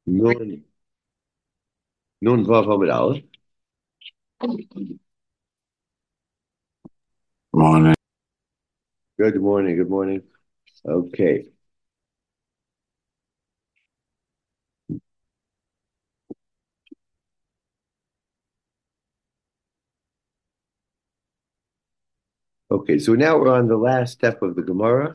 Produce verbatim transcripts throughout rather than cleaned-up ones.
Nun, Nun Vav Hamid Aleph. Morning. Good morning. Good morning. Okay. Okay. So now we're on the last step of the Gemara.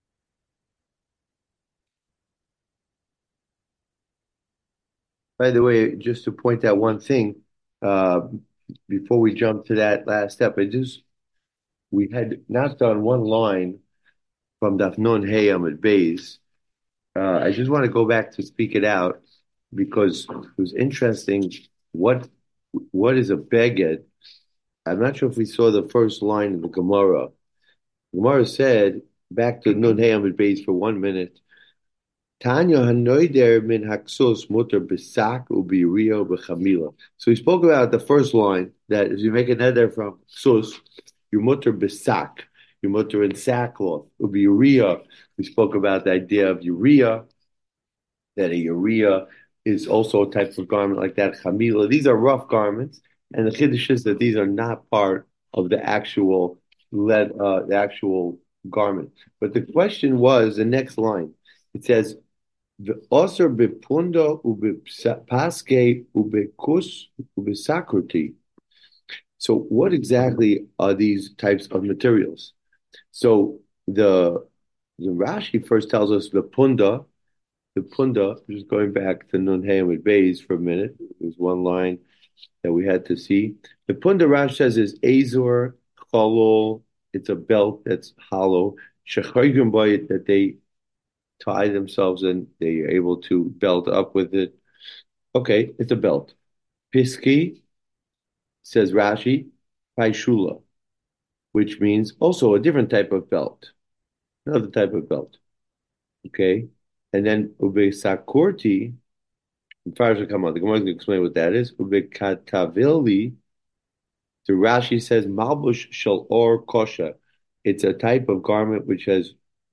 By the way, just to point out one thing, uh, before we jump to that last step, I just we had not done one line from Daf Nun Hey Amid Beis. Uh, I just want to go back to speak it out because it was interesting. What what is a beged? I'm not sure if we saw the first line of the Gemara. Gemara said, back to Nun Hey Amid Beis for one minute. Tanya hanoider min haksos mutter besak ubirio bechamila. So we spoke about the first line that if you make a neder from sus, you mutter besak, you mutter in sackcloth ubiria. We spoke about the idea of urea, that a urea is also a type of garment like that. Chamila. These are rough garments, and the chiddush is that these are not part of the actual lead, uh, the actual garment. But the question was the next line. It says the Osir bepunda ubepaske ubekus ubesakrati. So, what exactly are these types of materials? So, the the Rashi first tells us the punda, the punda. Just going back to Nun Hey with Bays for a minute. There's one line that we had to see. The punda Rashi says is azor cholol. It's a belt that's hollow. Shechayim by it that they tie themselves and they are able to belt up with it. Okay, it's a belt. Piski, says Rashi, Paishula, which means also a different type of belt, another type of belt. Okay, and then Ube Sakurti, Farshah, come on, the Gemara is going to explain what that is. Ube Katavili, the Rashi says Malbush Shal Or Kosha. It's a type of garment which has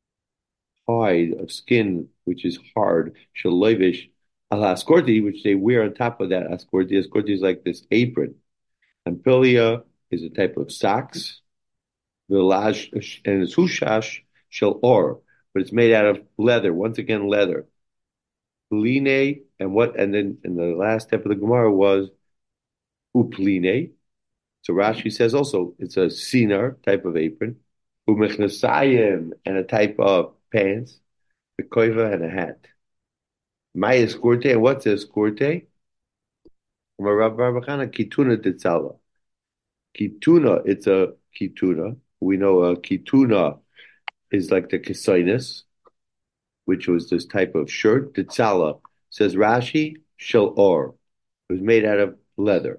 hide of skin, which is hard, shalovish, al askorti, which they wear on top of that askorti. Askorti is like this apron. Ampilia is a type of socks. Vilaj and it's hushash shel or, but it's made out of leather. Once again, leather. Pline and what? And then in the last step of the Gemara was upline. So Rashi says also it's a sinar type of apron. Umechnasayim and a type of pants. The koiva and a hat. Maya Skorte, and what's a Skorte? Rav Barbachana, Kituna Tetzala. Kituna, it's a Kituna. We know a Kituna is like the Kesinus, which was this type of shirt. Tetzala, says Rashi, Shel Or. It was made out of leather.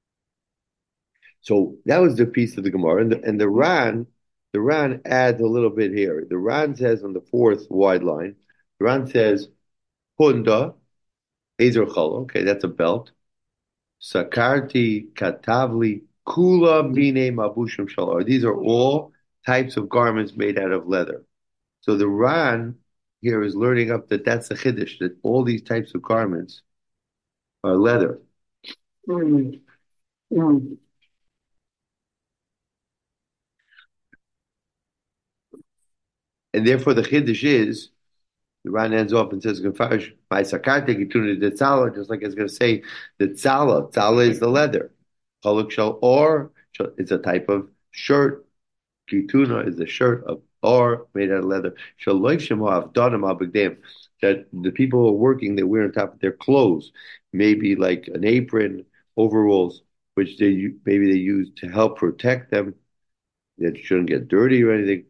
So that was the piece of the Gemara. And the, and the Ran, the Ran adds a little bit here. The Ran says on the fourth wide line, the Ran says, Hunda, Ezer Chol, okay, that's a belt. Sakarti, Katavli, Kula, Mine, Mabushim Shalar. These are all types of garments made out of leather. So the Ran here is learning up that that's a chiddush, that all these types of garments are leather. Mm. Mm. And therefore the chiddush is, the Ran ends off and says, "Gefarish my sakarte kituna the tzala," just like it's going to say, the tzala, tzala is the leather. Chaluk shal or, it's a type of shirt. Kituna is a shirt of or made out of leather. Shaloik shemo avdanim abigdam, that the people who are working they wear on top of their clothes, maybe like an apron, overalls, which they maybe they use to help protect them. That shouldn't get dirty or anything.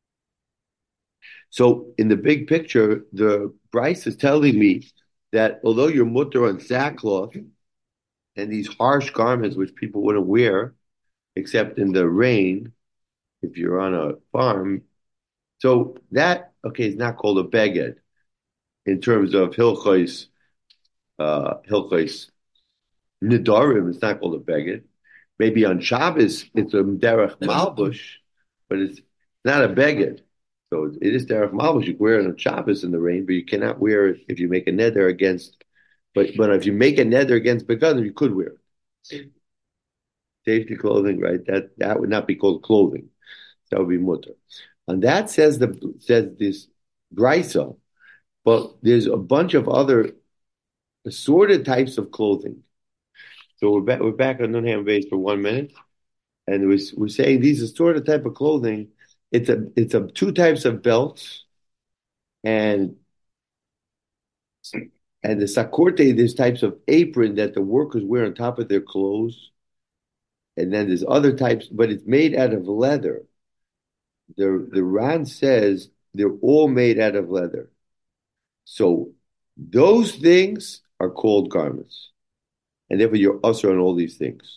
So in the big picture, the Bryce is telling me that although you're mutter on sackcloth and these harsh garments which people wouldn't wear except in the rain, if you're on a farm, so that okay is not called a beged in terms of hilchos, uh, hilchos nidarim. It's not called a beged. Maybe on Shabbos it's a derech malbush, but it's not a beged. So it is derech malbush. You can wear it on Shabbos in the rain, but you cannot wear it if you make a neder against But but if you make a neder against begadim, you could wear it. Safety. Safety clothing, right? That that would not be called clothing. That would be mutter. And that says the says this brisa, but there's a bunch of other assorted types of clothing. So we're back we're back on Nunham base for one minute, and we're, we're saying these assorted type of clothing. It's a it's a two types of belts and and the sakorte. There's types of apron that the workers wear on top of their clothes, and then there's other types, but it's made out of leather. The the Ran says they're all made out of leather. So those things are called garments, and therefore you're usher on all these things.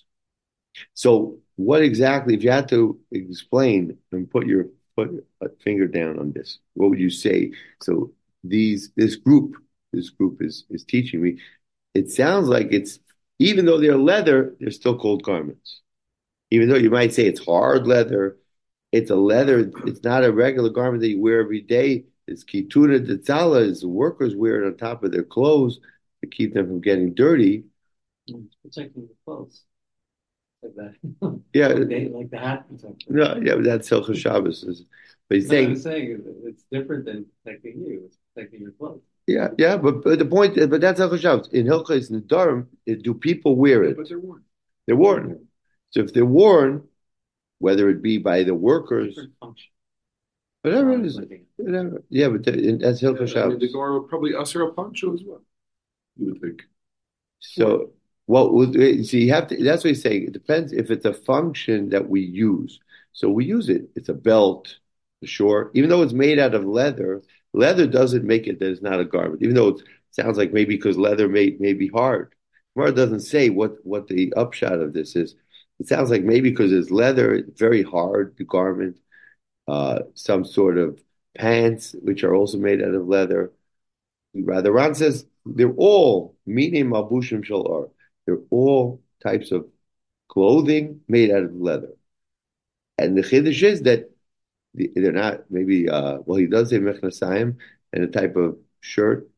So what exactly, if you had to explain and put your put a finger down on this, what would you say? So these this group, this group is is teaching me. It sounds like it's even though they're leather, they're still called garments. Even though you might say it's hard leather, it's a leather. It's not a regular garment that you wear every day. It's kituna tetzala. Is the workers wear it on top of their clothes to keep them from getting dirty. Mm, protecting the clothes. Like that. Yeah, Like they like the hat protection. no, yeah, but that's Hilchos Shabbos. But he's But I'm saying, saying is that it's different than protecting you. It's protecting your clothes. yeah, yeah, but, but the point, but that's Hilchos Shabbos. In Hilchos Nedarim, do people wear it? But they're worn. They're worn. So if they're worn, whether it be by the workers, Different function. whatever Um, it is, living. whatever. Yeah, but the, that's Hilchos Yeah, I mean, Shabbos. the Gemara would probably usher a poncho as well. You would think. So, well, with- see, you have to. That's what he's saying. It depends if it's a function that we use. So we use it. It's a belt, sure. Even though it's made out of leather, leather doesn't make it that it's not a garment. Even though it sounds like maybe because leather may may be hard. Gemara doesn't say what what the upshot of this is. It sounds like maybe because it's leather, it's very hard, the garment. Uh, some sort of pants, which are also made out of leather. Rather, Ran says they're all meaning mabushim shel ar. They're all types of clothing made out of leather. And the chiddush is that they're not maybe. Uh, well, he does say mechnasayim and a type of shirt,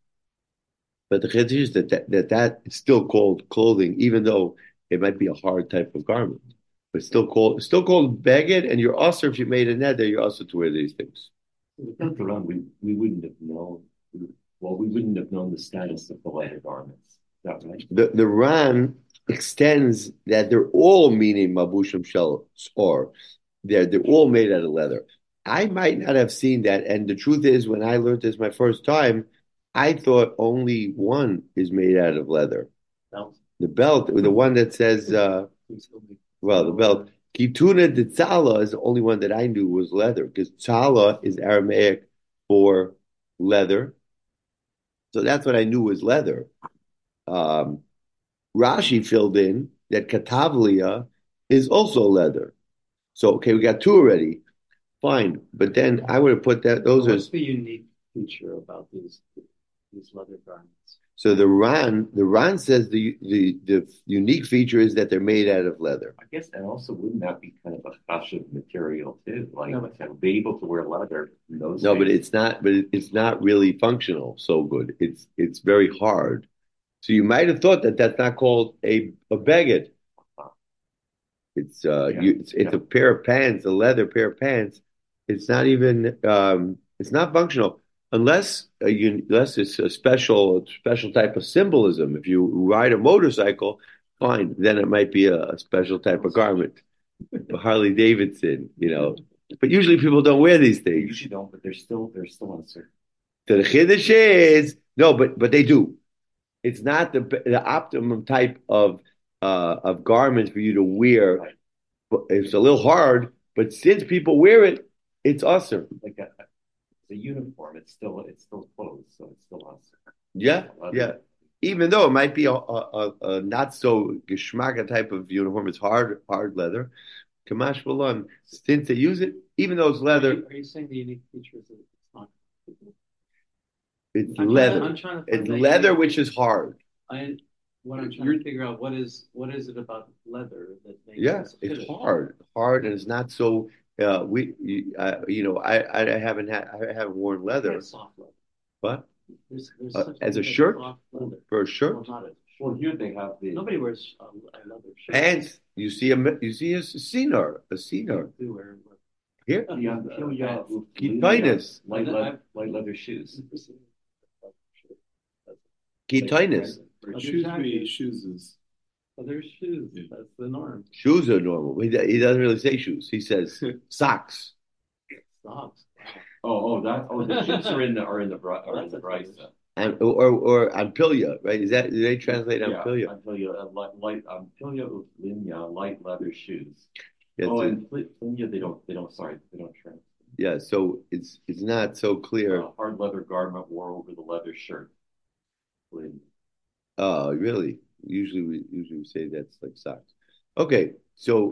but the chiddush is that that, that that is still called clothing, even though it might be a hard type of garment. But still called still called beged, and you're also if you made a neder, you're also to wear these things. Without the run, we, we wouldn't have known, well, we wouldn't have known the status of the leather garments. Is that right? The the Ran extends that they're all meaning mabushim shel or they're they're all made out of leather. I might not have seen that, and the truth is, when I learned this my first time, I thought only one is made out of leather. Belt. The belt, the one that says, uh, well, the belt. Kituna de tzala is the only one that I knew was leather because tzala is Aramaic for leather. So that's what I knew was leather. Um, Rashi filled in that Katavlia is also leather. So okay, we got two already. Fine, but then I would have put that those What's are the unique feature about these these leather garments? so the Ran the Ran says the the the unique feature is that they're made out of leather. I guess that also wouldn't that be kind of a chashuv material too? Like No, but- to be able to wear leather in those No, but days. it's not. But it, it's not really functional. So good. It's it's very hard. So you might have thought that that's not called a a baguette. It's uh, Yeah. you, it's, it's Yeah. a pair of pants, a leather pair of pants. It's not even um, it's not functional unless uh, you unless it's a special special type of symbolism. If you ride a motorcycle, fine, then it might be a, a special type of garment. Harley Davidson, you know. But usually people don't wear these They things. usually don't, but they're still they're still on a certain. So the chiddush is no, but but they do. It's not the the optimum type of uh, of garment for you to wear. Right. But it's a little hard, but since people wear it, it's awesome. Like a, a uniform. It's still it's still clothes, so it's still on. Yeah, yeah. Even though it might be a, a, a, a not so geschmacka type of uniform, it's hard hard leather. Kamash Balan, since they use it, even though it's Are leather, you, are you saying the unique feature is that it's not? it's I'm trying, leather. I'm trying to It's find that leather, unique- which is hard. I what I'm trying You're- to figure out what is what is it about leather that makes Yeah, this it's fit? hard, hard, and it's not so. Uh, we, you, uh, you know, I, I haven't had, I haven't worn leather, It's soft leather. but There's, there's Uh, such as a thing shirt? soft leather. For a Well, shirt? not a Well, shirt. here they have the. Nobody wears a, a leather shirt. And you see a you see a senior, a senior They wear leather. here. The Ampilya with Keep light And leather, I've- light leather shoes. Ketinus. For Leather Shrewsbury, jacket. shoes is, Leather shoes, Yeah. that's the norm. Shoes are normal. He, he doesn't really say shoes. He says socks. Socks. Oh, oh, that, oh, the shoes are in the, are in the, bri- are in That's the a brisa. And, or or Ampilya, right? Is that do they translate Yeah, Ampilya? Ampilya, uh, light, light, Ampilya with linya, light leather shoes. Yeah, Oh, so, and pl- linya, they don't, they don't, sorry, they don't translate. yeah, so it's it's not so clear. Uh, hard leather garment wore over the leather shirt. Lin- Oh, really? Usually we usually we say that's like socks. Okay, so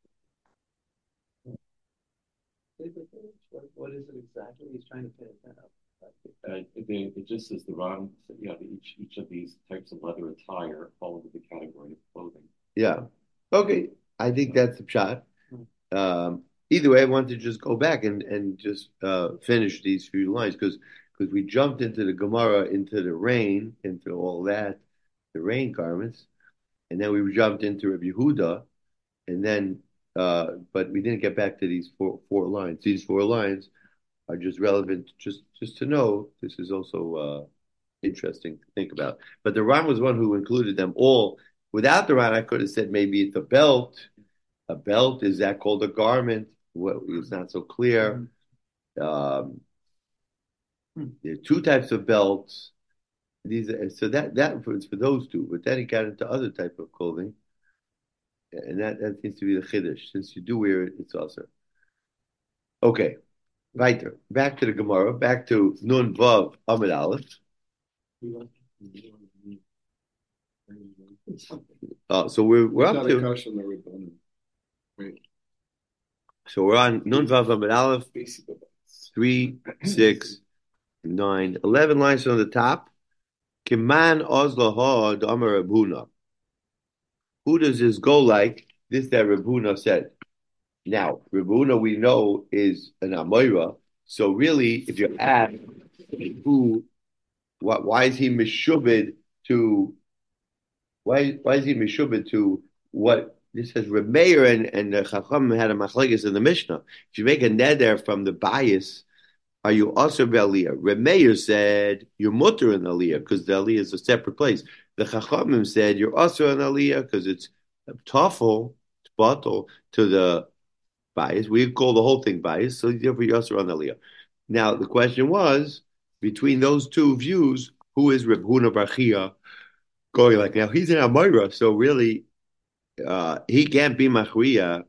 What, what is it exactly? He's trying to pin it down. Uh, they, it just says the wrong, yeah, each, each of these types of leather attire fall into the category of clothing. yeah, okay. I think that's the shot. Um, either way, I want to just go back and and just uh, finish these few lines because because we jumped into the Gemara, into the rain, into all that, the rain garments, and then we jumped into Rabbi Yehuda, and then uh, but we didn't get back to these four four lines. These four lines are just relevant, just just to know. This is also uh, interesting to think about. But the Ran was one who included them all. Without the Ran, I could have said maybe it's a belt. A belt, is that called a garment? Well, it's not so clear. Um, there are two types of belts. These are, so that that was for those two, but then he got into other type of clothing, and that, that seems to be the chiddush. Since you do wear it, it's also okay. Weiter. Back to the Gemara. Back to Nun Vav Amid Aleph. Uh, so we're we're up got a to caution that we're done. Wait, so we're on Nun Vav Amid Aleph. basically. Three, six, nine, eleven lines on the top. Kiman Ozlaha Damar Rabuna. Who does this go like? This that Rabuna said. Now, Rabuna we know is an Amoira. So really, if you ask who, what, why is he mishubed to? Why why is he mishubed to what? This says Remeir and and the Chacham had a machlekes in the Mishnah. If you make a neder from the bias, are you also Aliyah? Remeir said you're mutter in Aliyah because the Aliyah is a separate place. The Chachamim said you're also in Aliyah because it's tafel, it's bottle to the bias. We call the whole thing bias, so therefore you're also on Aliyah. Now the question was between those two views, who is Reb Huna bar Chia going like? Now he's an Amora, so really uh, he can't be Machriya.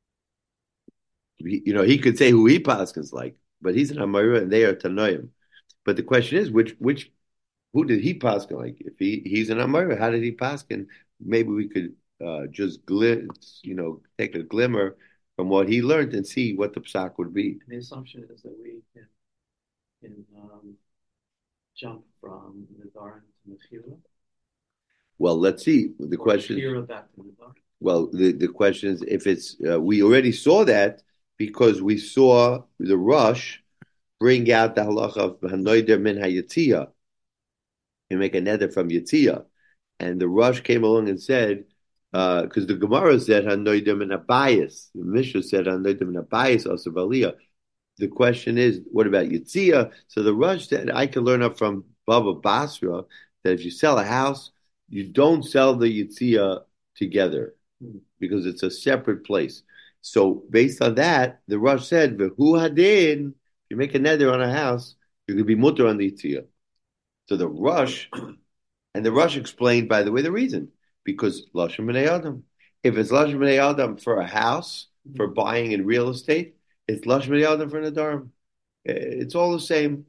You know, he could say who he paskins like, but he's an Amora and they are Tanoim. But the question is, which which who did he paskin like? If he he's an Amora, how did he paskin? Maybe we could uh, just glim, you know, take a glimmer from what he learned and see what the psak would be. The assumption is that we can, can um, jump from Nidarim to Mechira. Well, let's see. The question. Mechira back to Nidarim. Well, the, the question is if it's uh, we already saw that because we saw the rush bring out the halacha of hanoider min hayatzia and make a neder from yatzia, and the rush came along and said because uh, the Gemara said hanoider min abayis, the Mishnah said hanoider min abayis also baliyah. The question is, what about yatzia? So the rush said I can learn up from Baba Basra that if you sell a house, you don't sell the yatzia together because it's a separate place. So based on that, the Rosh said, "V'hu hadin." If you make a neder on a house, you could be mutter on the yitzia. So the Rosh, and the Rosh explained, by the way, the reason because lashon b'nei adam. If it's lashon b'nei adam for a house for buying in real estate, it's lashon b'nei adam for nadarim. It's all the same.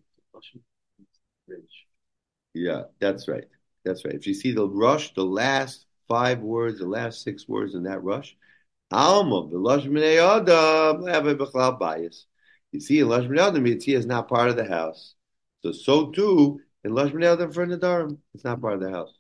Yeah, that's right. That's right. If you see the Rosh, the last five words, the last six words in that rush. Alma, the Lashon B'nei Adam, have a Bechlal bias. You see, in Lashon B'nei Adam, Yitzhak is not part of the house. So, so too, in Lashon B'nei Adam for Nadarim, it's not part of the house.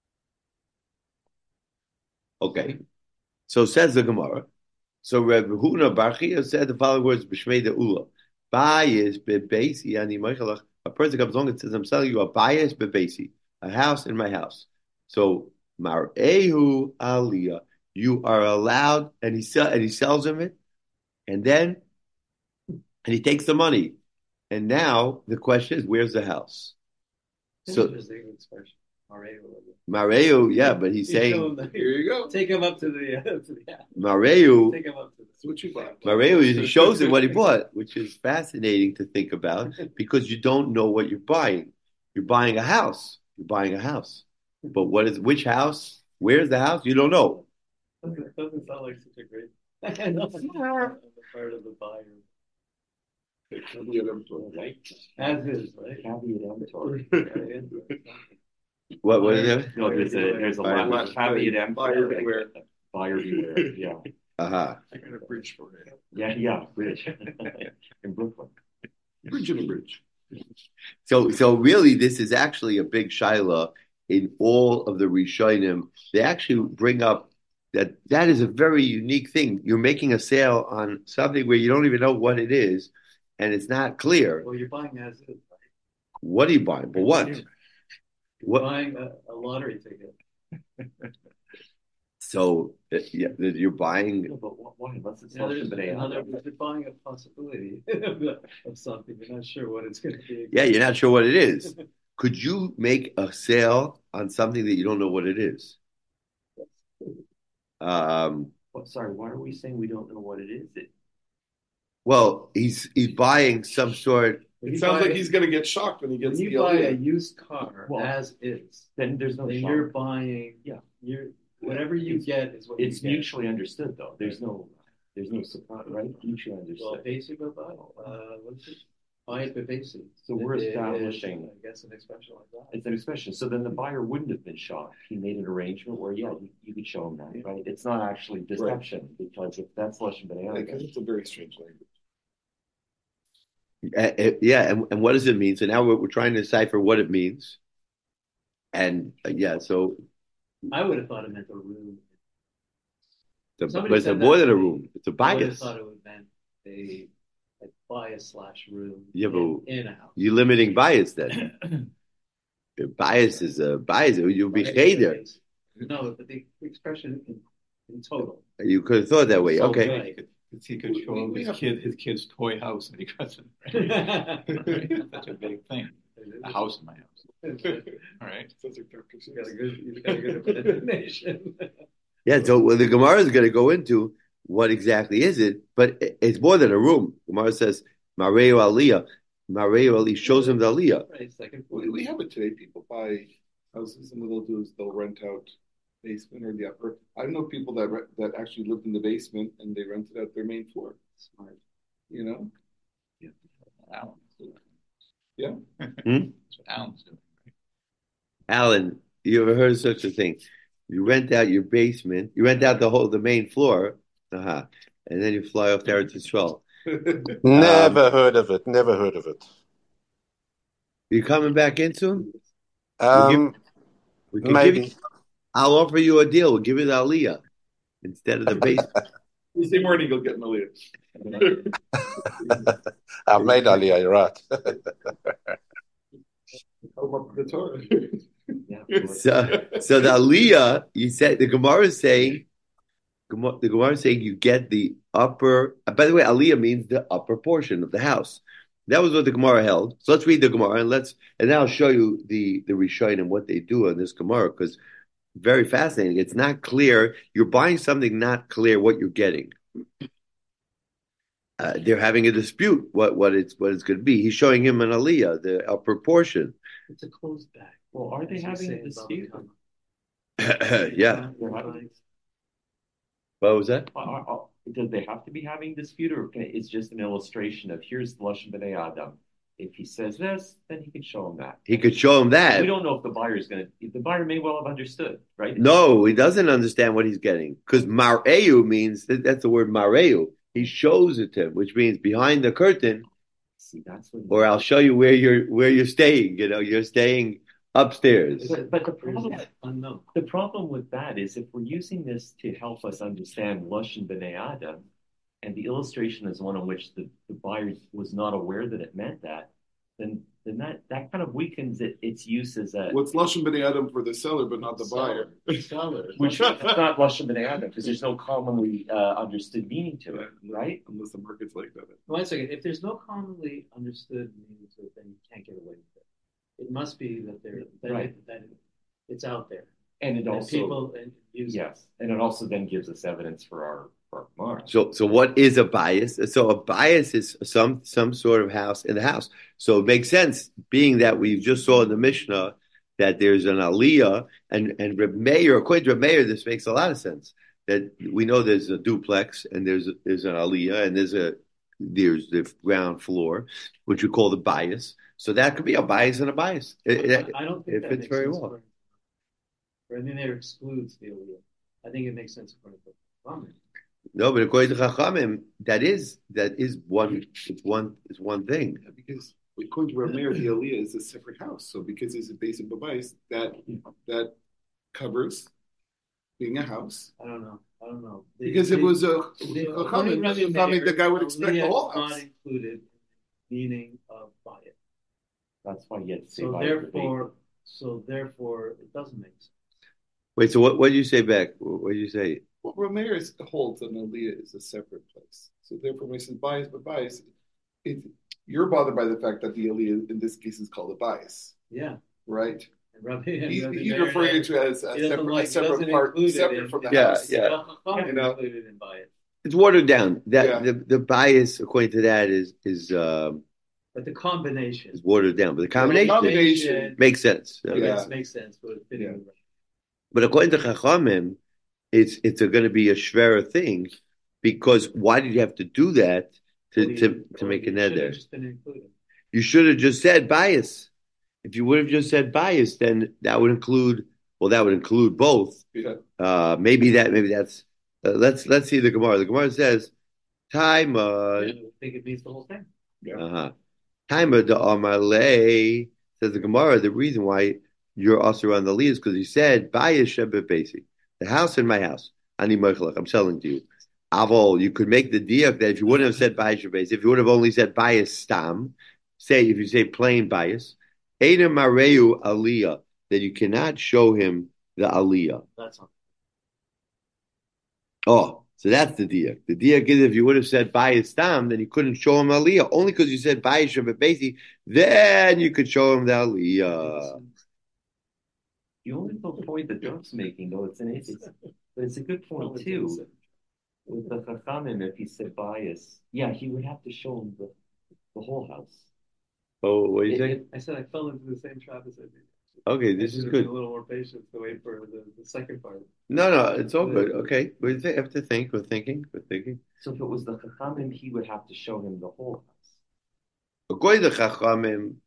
Okay. So says the Gemara. So Reb Huna bar Chia said the following words, B'shmei De'ula. Bias, Be'beisi, Ani Meichalach, A person comes along and says, "I'm selling you a bias bebesi, a house in my house." So mar'ehu aliyah, you are allowed, and he sell and he sells him it, and then and he takes the money, and now the question is, where's the house? So Interesting expression. Mareu. mar'ehu, yeah, but he's You show saying him the- Here you go. Take him up to the, uh, to the yeah. mar'ehu. Take him up to That's what you bought. Mareu, he shows him what he bought, which is fascinating to think about because you don't know what you're buying. You're buying a house. You're buying a house. But what is which house? Where's the house? You don't know. the. Doesn't, doesn't sound like such a great. On the part of the buyer. Right? As is, right? Caveat emptor. What what is it? No, there's a there's a Buyer lot of caveat emptor. Buyer like, beware. Buyer beware. Yeah. Uh-huh. I got a bridge for it. Yeah, yeah, bridge. In Brooklyn. Bridge in a bridge. So so really this is actually a big shaila in all of the Rishonim. They actually bring up that that is a very unique thing. You're making a sale on something where you don't even know what it is, and it's not clear. Well, you're buying as is, right? What are you buying? But what? You're What? buying a, a lottery ticket. So uh, yeah, that you're buying. No, but wh- why? What's the You know, there's, solution today? in other words, you're buying a possibility of something. You're not sure what it's going to be. Yeah, you're not sure what it is. Could you make a sale on something that you don't know what it is? Um, What, sorry, why are we saying we don't know what it is? It, well, he's he's buying some sort. When It you sounds buy- like he's gonna get shocked when he When gets you the buy a L E. used car Well, as is, then there's no then shock. you're buying. Yeah. You're whatever you It's- get is what It's you get. mutually understood, though. There's no, there's no surprise, right? Mutually Well, understood. basic or buy, uh, what is it? Buy it with basic. So we're It- it- establishing- I guess an expression like that. It's an expression. So then the buyer wouldn't have been shocked. He made an arrangement where, yeah, you, you could show him that, right? It's not actually deception because if that's Lashon Like, B'nai, it's a very strange language. Uh, uh, yeah, and, and what does it mean? So now we're, we're trying to decipher what it means. And uh, yeah, so I would have thought it meant a room. the, Somebody but it's a said more that than a to me. room. It's a I would have bias. thought it would meant a like bias slash room Yeah, in, but in a house. You're limiting bias then. The bias is a bias. You'll be cheder. No, but the expression in, in total. You could have thought that way. So Okay. right. He could show him his kid, his kid's toy house that he got in. Right? That's a big thing. A house in my house. All right. Sounds like Turkish. You got a good, you got a good imagination. Yeah, so well, the Gemara is going to go into what exactly is it, but it- it's more than a room. Gemara says, Mareu Aliyah. Mareu Ali shows him the Aliyah. Right, second We, floor. we have it today. People buy houses, and what they'll do is they'll rent out basement or the upper. I know people that re- that actually lived in the basement and they rented out their main floor. Smart. You know, Alan's doing. Yeah. Hmm? That's what Alan's doing. Alan, you ever heard of such a thing? You rent out your basement, you rent out the whole, the main floor, uh-huh, and then you fly off to Eretz Yisrael. Never heard of it. Never heard of it. You coming back in soon? Um, We can give you, maybe. I'll offer you a deal. We'll give you the Aliyah instead of the basement. Tuesday morning you'll get Malia. I've made Aliyah, you're right. How about the Torah? yeah, So, so the Aliyah, you said the Gemara is saying, Gemara- the Gemara is saying you get the upper. uh, By the way, Aliyah means the upper portion of the house. That was what the Gemara held. So let's read the Gemara and let's and then I'll show you the the Rishonim and what they do on this Gemara because very fascinating. It's not clear. You're buying something not clear what you're getting. Uh, they're having a dispute what what it's what it's going to be. He's showing him an Aliyah, the upper portion. It's a closed bag. Well, are they As you having say a in dispute? Baba Yeah. Kama. What was that? Are- are- Does they have to be having dispute, or can it, it's just an illustration of here's the Lashon B'nai Adam. If he says this, then he can show him that. He could show him that. We don't know if the buyer is going to. The buyer may well have understood, right? No, he doesn't understand what he's getting because mareu means that, that's the word mareu. He shows it to him, which means behind the curtain, See, that's what. or I'll show you where you're where you're staying. You know, you're staying upstairs. But, but the Where's problem, that? Unknown. the problem with that is if we're using this to help us understand Lashon B'nai Adam, and the illustration is one in which the, the buyer was not aware that it meant that, then then that, that kind of weakens it, its use as a What's Lashon B'nai Adam for the seller, but not the buyer? Seller. which is not Lashon B'nai Adam because there's no commonly uh, understood meaning to it, right? Unless the market's like that. One second. If there's no commonly understood meaning to it, then you can't get away with it. It must be that there that, Right. it, that it's out there. And it And also people and use it. yes, and it also then gives us evidence for our for our Gemara. So, so what is a bias? So a bias is some some sort of house in the house. So it makes sense, being that we just saw in the Mishnah that there's an aliyah, and and Reb Meir, according to Reb Meir, this makes a lot of sense. That we know there's a duplex and there's there's an aliyah and there's a there's the ground floor, which we call the bias. So that could be a bias and a bias. It- it- I don't think it that fits makes very sense well. according to- I mean, there excludes the aliyah. I think it makes sense according to Raman. no, but according to Chachamim, that is that is one. It's one. It's one thing. Yeah, because according to Rameir, the Aliyah is a separate house. So because it's a base of Babais, that that covers being a house. I don't know. I don't know. The- Because it the- was a the- according Chachamim, to Chachamim, the guy would Rabbi expect the Meir, whole it's not house. included meaning of bias. That's why you have to say So by the therefore, so therefore, it doesn't make sense. Wait. So what? What did you say back? What did you say? Well, Rameir is, holds that an Aliyah is a separate place. So therefore, when he says bias, but bias, it, you're bothered by the fact that the Aliyah in this case is called a bias, Yeah. right? And Rabbi, and He's, Rabbi he's Meir, referring to it as a he doesn't separate, like- a separate doesn't part, include it separate in- from the Yeah, house. yeah. Chachamim You know. included in bias. It's watered down. That Yeah. the the bias, according to that, is is um, But the combination. is watered down. But the combination combination. makes sense. Yeah. Yeah. Makes, makes sense. But it's fitting Yeah. with- But according to Chachamim, it's it's going to be a shvera thing, because why did you have to do that to Well, to, you- to or make you an should have eder? just been included. You should have just said bias. If you would have just said bias, then that would include well, that would include both. Yeah. Uh, maybe that maybe that's uh, let's let's see the Gemara. The Gemara says time. I Uh, think it means the whole thing. uh-huh. Time of the Amalei, says the Gemara. The reason why you're also on the lead is because he said bias shebet basi, the house in my house. Ani moichelach, I'm selling to you. Avol, you could make the diak that if you wouldn't have said bias shebet, if you would have only said bias stam, say if you say plain bias, Eda mareu aliyah, that you cannot show him the aliyah. That's all. Oh, so that's the diak. The diak is if you would have said bias stam, then you couldn't show him aliyah. Only because you said bias shebet basi, then you could show him the aliyah. The only little point that Doug's making, though, it's an it's, but it's a good point too. With the Chachamim, if he said bias, yeah, he would have to show him the, the whole house. Oh, what do you It- say? it- I said I fell into the same trap as I did. Okay, I this should is have good. been a little more patient to wait for the, the second part. No, no, it's all good. Okay, we th- have to think. We're thinking. We're thinking. So if it was the Chachamim, he would have to show him the whole house. According to Chachamim,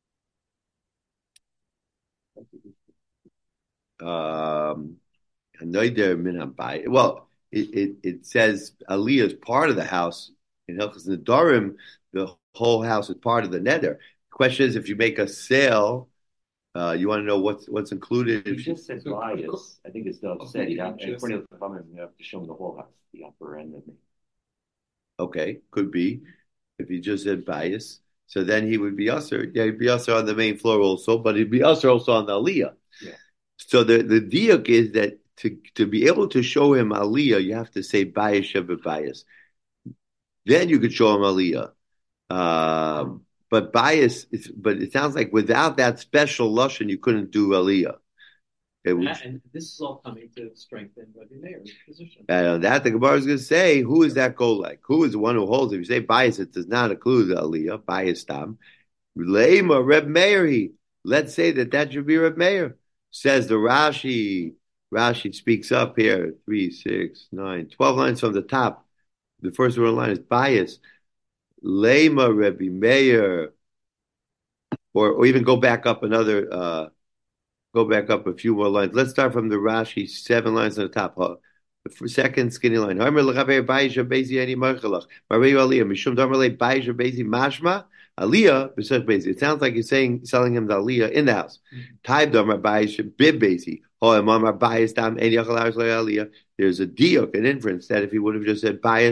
um, Anoider min habayis. Well, it, it it says Aliyah is part of the house in Hilchos Nedarim. The whole house is part of the neder. The question is, if you make a sale, uh, you want to know what's what's included. He If you, just said So- bias. I think as Doug Okay, said, he'd have, just- according to the Chachamim, you have to show him the whole house, the upper end of it. okay, could be. If he just said bias, so then he would be usher. Yeah, he'd be usher on the main floor also, but he'd be usher also on the Aliyah. Yeah. So the the diak is that to to be able to show him Aliyah, you have to say bias shebet bias. Then you could show him Aliyah. Um, but bias, is, but it sounds like without that special lashon, you couldn't do Aliyah. It And, was, and this is all coming to strengthen Rabbi Meir's position. and on that the Gemara is going to say, who is that go like? Who is the one who holds? If you say bias, it does not include the Aliyah. Bias tam. Leima Reb Meir. Let's say that that should be Reb Meir. Says the Rashi. Rashi speaks up here. Three, six, nine, twelve lines from the top. The first word line is bias. Lema Rebbe Meir, or or even go back up another, uh, go back up a few more lines. Let's start from the Rashi, seven lines on the top. Uh, the second skinny line. Harmer lechaber bayis bezi ani marchalach. Mareyu aliyah mishum damer le bayis bezi mashma aliyah b'sech bezi. It sounds like you're saying selling him the aliyah in the house. Taib damer bayis bib bezi. Ho emamar bayis dam ein yachal aris le aliyah. There's a diuk, an inference that if he would have just said bias,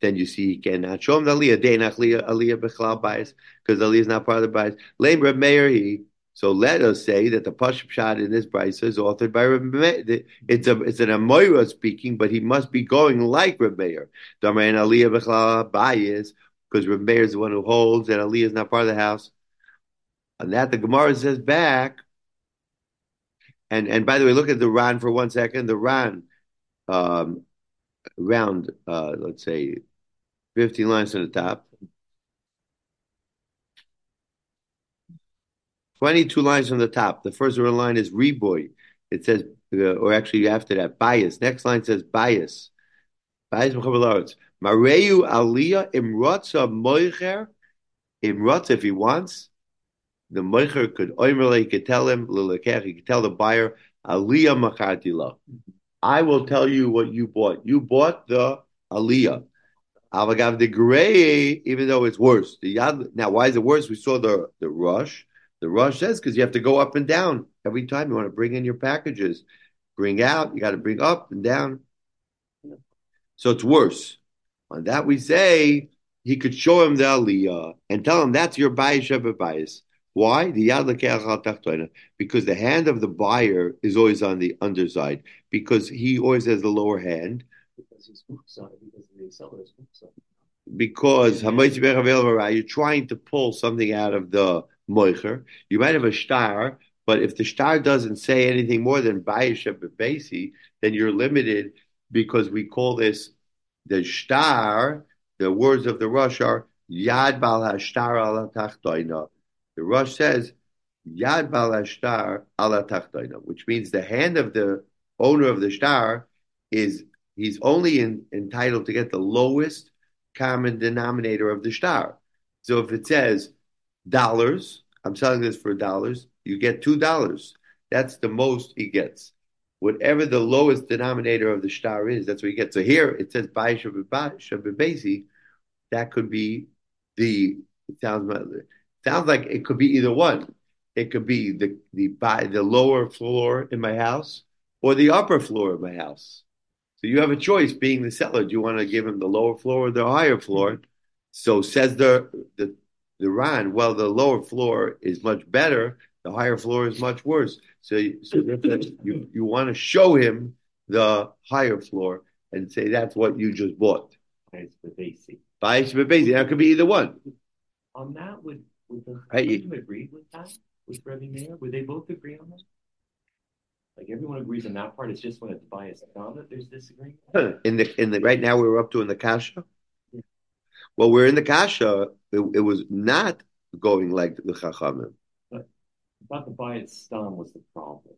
then you see he cannot show him the aliyah. Deinach aliyah b'chlal bias, because the aliyah is not part of the bias. Lame Reb Meir he. So let us say that the Pashup Shad in this brisa is authored by Reb Meir. It's a it's an Amoira speaking, but he must be going like Reb Meir. Damayin aliyah b'chlal bias, because Reb Meir is the one who holds that aliyah is not part of the house. And that the Gemara says back. And and by the way, look at the Ran for one second. The Ran, um, round, uh, let's say, fifteen lines on the top, twenty-two lines on the top. The first line is Reboy. It says, uh, or actually after that, bias. Next line says bias. Bias Mareyu Aliyah Imrotza Moicher. Imrotza, if he wants, the Moicher could Oimerle, he could tell him, Lilakech, he could tell the buyer, Aliyah Machatila. I will tell you what you bought. You bought the Aliyah. Avagav the gray, even though it's worse. The yad, now, why is it worse? We saw the, the rush. The rush says because you have to go up and down every time you want to bring in your packages. Bring out, you got to bring up and down. So it's worse. On that we say he could show him the Aliyah and tell him that's your bias Sheva bias. Why? The yad lekeach al tachtoina. Because the hand of the buyer is always on the underside. Because he always has the lower hand. Because he's muksa, because the seller is muksa. Because you're trying to pull something out of the moicher. You might have a star, but if the star doesn't say anything more than bayisha bebesi, then you're limited because we call this the star. The words of the Rush are yad bal hashtar ala tachtoina. The Rush says yad bal hashtar ala tachtoina, which means the hand of the owner of the star is he's only in, entitled to get the lowest common denominator of the star. So if it says dollars, I'm selling this for dollars, you get two dollars. That's the most he gets. Whatever the lowest denominator of the star is, that's what you get. So here it says Baisha Bebesi. That could be the it sounds it sounds like it could be either one. It could be the the by the lower floor in my house or the upper floor of my house. So you have a choice being the seller. Do you want to give him the lower floor or the higher floor? So says the the the Ran, well, the lower floor is much better. The higher floor is much worse. So, so you, you want to show him the higher floor and say that's what you just bought. Bias bebesi. Bias bebesi. That could be either one. On that, would, would the Right. Chachamim agree with that? With Rebbe Meir? Would they both agree on that? Like everyone agrees on that part. It's just when it's biased down that there's disagreement. In the in the right now we're up to in the kasha. Yeah. Well, we're in the kasha. It, it was not going like the Chachamim. But I thought the bias stam was the problem.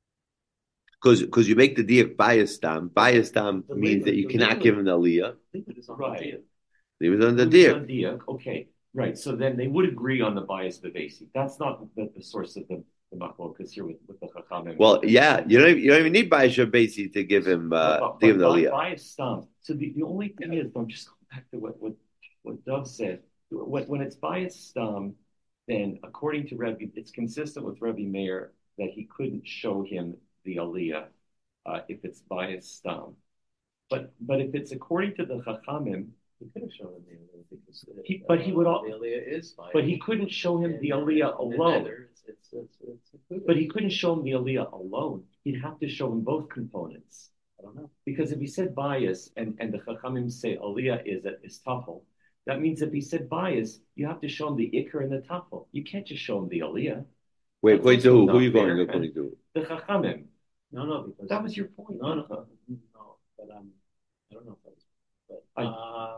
Because because you make the diak bias stam. Bias stam means that you cannot give him the aliyah. Right. Leave it on the diak. diak. Okay. Right. So then they would agree on the bias bebesi. That's not the, the source of the the machlokas here with, with the Chachamim. Well, yeah, you don't you don't even need bias bebesi to give him uh, but, to give him the but aliyah. Bias stam. So the, the only thing is, I'm just going back to what what what Dov said. When, when it's bias stam, then according to Rebbe, it's consistent with Rebbe Meir that he couldn't show him the aliyah uh, if it's bias stam. But but if it's according to the Chachamim, he could have shown him the aliyah because he, but he would all, the aliyah is bias. But he couldn't show him the aliyah alone. It's, it's, it's, it's but he couldn't show him the aliyah alone. He'd have to show him both components. I don't know. Because if he said bias and, and the Chachamim say aliyah is is tafel, that means if he said bias, you have to show him the ikr and the tafel. You can't just show him the aliyah. Wait, wait, to who? Who are you going according to? The Chachamim. No, no, because that was your point. No, no, no, no but um, I don't know if that was. But uh,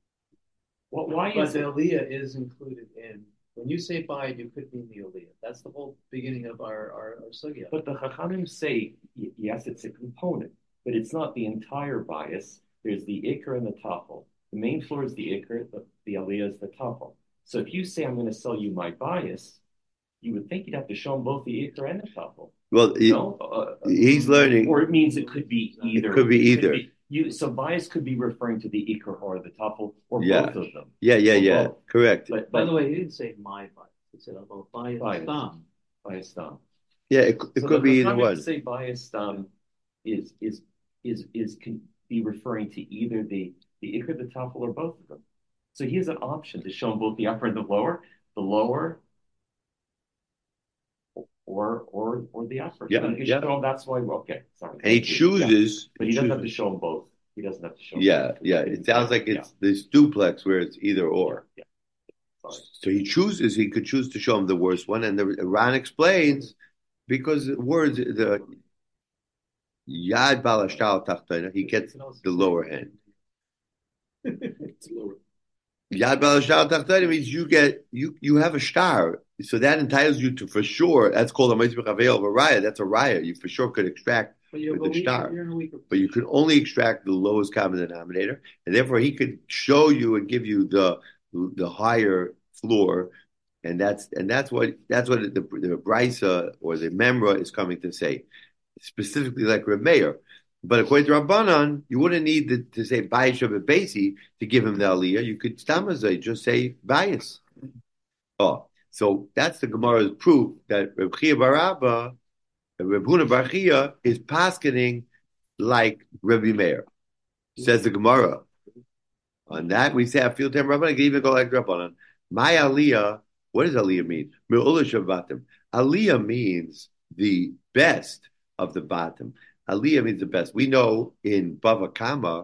well, why but is the it? aliyah is included in. When you say bayit, you could mean the aliyah. That's the whole beginning of our, our, our sugya. But the Chachamim say, yes, it's a component, but it's not the entire bias. There's the ikr and the tafel. The main floor is the ikr, the, the aliyah is the tafel. So if you say, I'm going to sell you my bias, you would think you'd have to show him both the ikr and the tafel. Well, he, no? uh, he's learning. Or it means it could be either. It could be either. Could be, you, so bias could be referring to the ikr or the tafel or yeah. both of them. Yeah, yeah, yeah. Both. Correct. But, by the way, he didn't say my bias. He said about bias stam. Bias stam. Yeah, it, it so could be either one. To say bias stam is is is is can be referring to either the the ikr, the tafel, or both of them. So he has an option to show him both the upper and the lower, the lower, or or or the upper. Yeah, So he yeah. show him that's why. Okay, sorry. And he chooses, but he doesn't have to chooses. show him both. He doesn't have to show. Yeah, both. yeah. It sounds like it's Yeah. this duplex where it's either or. Yeah. Sorry. So he chooses. He could choose to show him the worst one, and the Ran explains because the words the Yad Balashal Tachtana, he gets the lower hand. It's lower. Yad Balashal Tachtana means you get you you have a star, so that entitles you to for sure. That's called a Meitzvah Chaveil of a raya. That's a raya. You for sure could extract But you have with a the weaker, star. you're in a weaker But you could only extract the lowest common denominator, and therefore he could show you and give you the the higher floor, and that's and that's what that's what the the Brisa or the Memra is coming to say, specifically like Reb Meir. But according to Rabbanan, you wouldn't need to, to say Bayis Shabbat Basi to give him the Aliyah. You could stamazay, just say Bayis. Oh, so that's the Gemara's proof that Reb Chia bar Abba, Reb Huna bar Chia is paskening like Rebbe Meir. Says the Gemara. On that, we say, I feel ten Rabbanan can even go like Rabbanan. My Aliyah, what does Aliyah mean? Me'ula Shabbatim. Aliyah means the best of the bottom. Aliyah means the best. We know in Bava Kama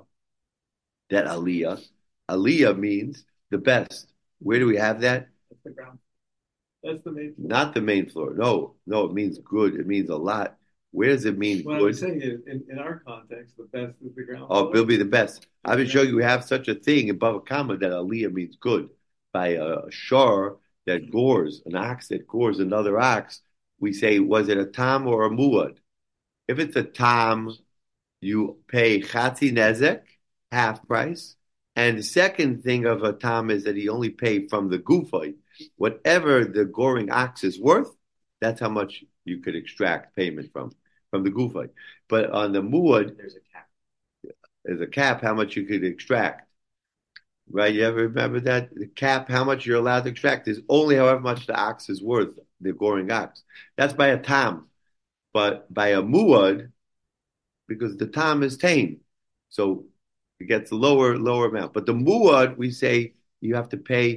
that Aliyah, Aliyah means the best. Where do we have that? That's the ground. That's the main floor. Not the main floor. No, no, it means good. It means a lot. Where does it mean What good? I'm saying is, in, in our context, the best is the ground Oh, floor. it'll be the best. I've been showing you we have such a thing in Bava Kama that Aliyah means good. By a shar that gores, an ox that gores another ox, we say, was it a tam or a muad? If it's a tam, you pay chatzi nezek, half price. And the second thing of a tam is that he only paid from the gufay. Whatever the goring ox is worth, that's how much you could extract payment from, from the gufay. But on the muad, There's a cap. there's a cap how much you could extract. Right? You ever remember that? The cap, how much you're allowed to extract is only however much the ox is worth, the goring ox. That's by a tam. But by a muad, because the tam is tame, so it gets a lower, lower amount. But the muad, we say you have to pay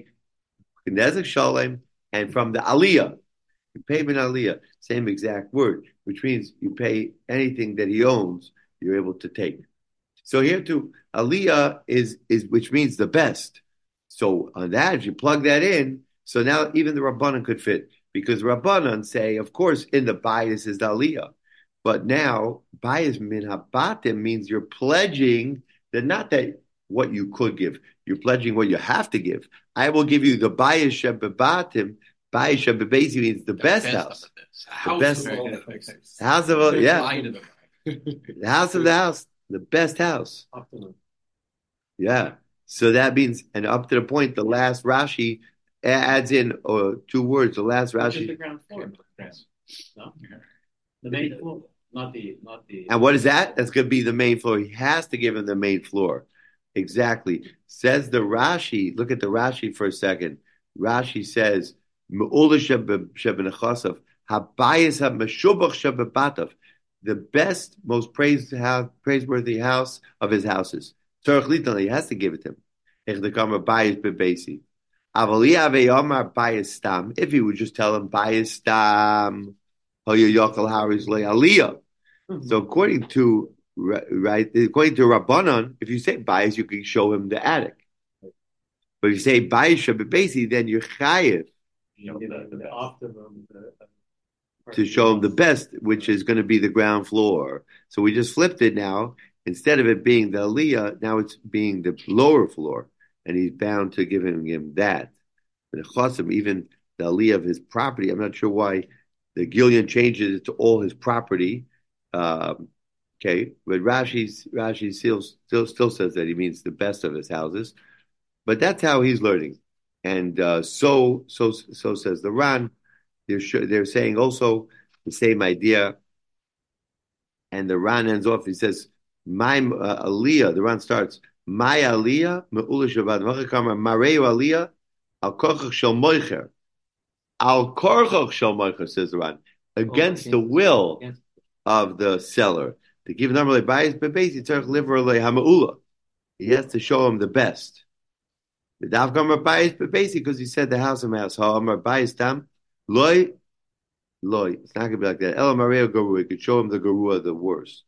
nezek shalem, and from the aliyah, you pay min aliyah, same exact word, which means you pay anything that he owns, you're able to take. So here too, aliyah is is which means the best. So on that, if you plug that in, so now even the Rabbanan could fit. Because Rabbanan say, of course, in the bias is the aliyah. But now, bias min habatim means you're pledging that not that what you could give, you're pledging what you have to give. I will give you the bias shebebatim. Bias shebebasi means the, the best, best house. The, the house best of all the things. house of all, yeah. The, the house of the house, the best house. Optimum. Yeah. So that means, and up to the point, the last Rashi adds in uh, two words. The last Which is Rashi. the ground floor. Yes. No? The main floor, not the, not the. And what is that? That's going to be the main floor. He has to give him the main floor. Exactly. Says the Rashi. Look at the Rashi for a second. Rashi says, the best, most praised house, praiseworthy house of his houses. He has to give it to him. If he would just tell him, Bayistam, so according to right, according to Rabbanan, if you say Bayis, you can show him the attic. But if you say Bayis Shabbat, then you're chayiv The optimum. The, to show him the best, which is going to be the ground floor. So we just flipped it now. Instead of it being the aliyah, now it's being the lower floor, and he's bound to give him, him that. The chosim, even the aliyah of his property. I'm not sure why the Gillian changes it to all his property. Um, okay, but Rashi Rashi still, still still says that he means the best of his houses. But that's how he's learning, and uh, so so so says the Ran. They're they're saying also the same idea, and the Ran ends off. He says, "My uh, aliyah." The Ran starts, "My aliyah me'ula shabbat v'chakama mareu aliyah al korchach shel moicher al korchach shel moicher," says the Ran, against the will of the seller. To give normally bias, but basically tzarich liver le hamaula. He has to show him the best. The Davka Bayis, but basically because he said the house of house. Ha'amar Bayis tam loy loy. It's not gonna be like that. Ela Maria Guru. He could show him the Guru the worst.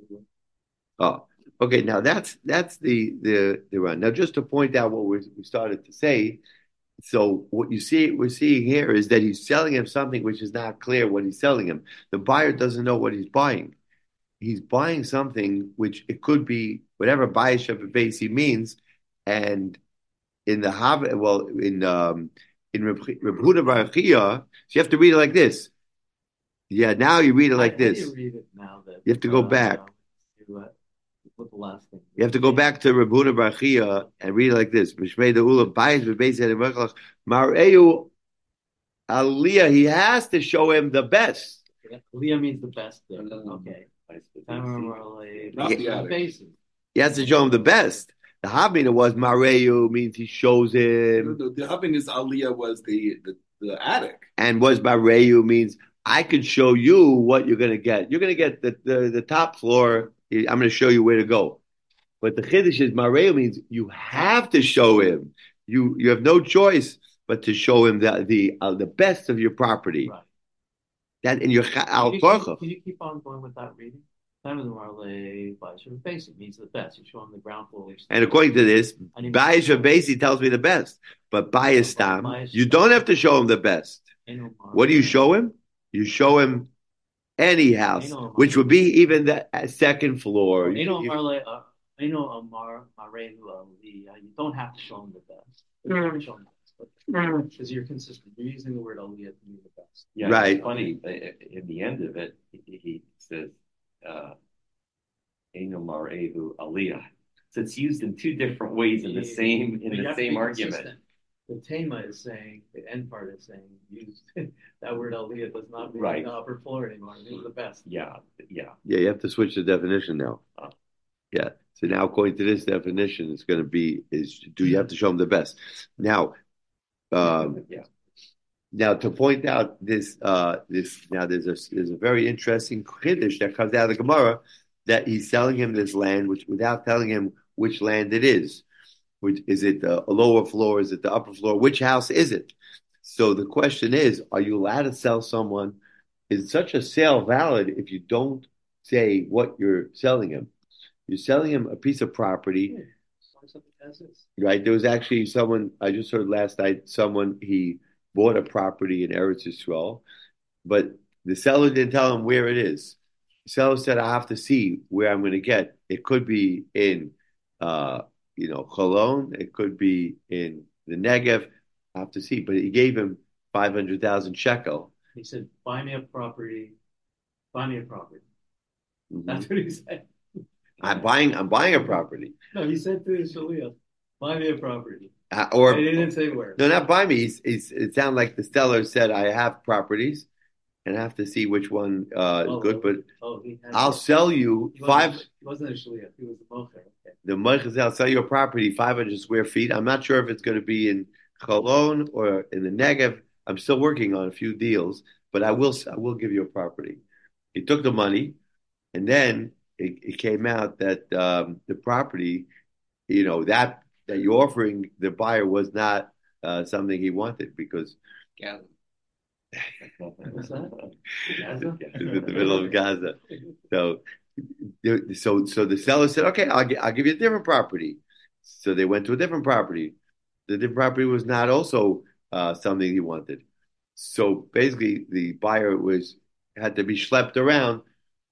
Oh, okay. Now that's that's the the the run. Now just to point out what we we started to say. So what you see we're seeing here is that he's selling him something which is not clear what he's selling him. The buyer doesn't know what he's buying. He's buying something which it could be whatever Bayis Basi means, and in the Hav, well, in um, in Reb Huda Bar Chia, so you have to read it like this. Yeah, now you read it like How this. do you read it now that You have to go uh, back. to, uh, what the last thing? You have to go back to Reb Huda Bar Chia and read it like this. Mishmei the Ula Bayis B'Beis Yedem Mar'eu Aliyah. He has to show him the best. Leah means the best thing. Um, Okay. Not the attic. Basis. He has to show him the best. The Habina was Mar'eu means he shows him. The, the Happiness Aliyah was the, the, the attic. And was Mar'eu means I could show you what you're going to get. You're going to get the, the, the top floor. I'm going to show you where to go. But the Chiddush is Mar'eu means you have to show him. You you have no choice but to show him the the uh, the best of your property. Right. That in your al Can you, torcha. can you keep on going with that reading? Time of the Marley basic means the best. You show them the ground floor. And according to this, And he- Bayis Basi tells me the best. But Bayis Tam, Bayis you don't have to show him the best. What do you show him? You show him any house, which would be even the uh, second floor. You know, You- Marley, uh, you know, uh, Mar, Marley, uh, the, uh, you don't have to show them the best. You don't have to show them the best because you're consistent. You're using the word aliyah to mean the best. Yeah, Right. It's funny. uh, In the end of it, he, he says, uh, "Eino Mar'ehu Aliyah." So it's used in two different ways in the Yeah. same in But you the have to same be argument. consistent. The Tema is saying, the end part is saying, use that word aliyah does not mean Right. the upper floor anymore. It means the best. Yeah, yeah. Yeah, you have to switch the definition now. Oh. Yeah. So now, according to this definition, it's going to be is do you have to show them the best? Now, um, Yeah. now to point out this, uh, this now there's a there's a very interesting chiddush that comes out of the Gemara that he's selling him this land, which without telling him which land it is. Which is it the a lower floor? Is it the upper floor? Which house is it? So the question is, are you allowed to sell someone? Is such a sale valid if you don't say what you're selling him? You're selling him a piece of property, right? There was actually someone I just heard last night. Someone he bought a property in Eretz Yisrael, but the seller didn't tell him where it is. The seller said, "I have to see where I'm going to get. It could be in, uh, you know, Cologne. It could be in the Negev. I have to see." But he gave him five hundred thousand shekel. He said, buy me a property. Buy me a property. Mhm. That's what he said. I'm buying. I'm buying a property, No, he said to his Shalia, buy me a property. uh, or And he didn't say where. no, not buy me. He's, he's, it sounded like the seller said, "I have properties, and I have to see which one uh, is Oh, good." But Oh, he had I'll sell you he wasn't, five. He wasn't a Shalia. He was a mocher. Okay. The Moicha said, "I'll sell you a property, five hundred square feet. I'm not sure if it's going to be in Cologne or in the Negev. I'm still working on a few deals, but I will. I will give you a property." He took the money, and then it, it came out that um, the property, you know, that that you're offering the buyer was not uh, something he wanted because Yeah. What's that? it's in the middle of Gaza. So, so, so the seller said, "Okay, I'll, gi- I'll give you a different property." So they went to a different property. The different property was not also uh, something he wanted. So basically, the buyer was had to be schlepped around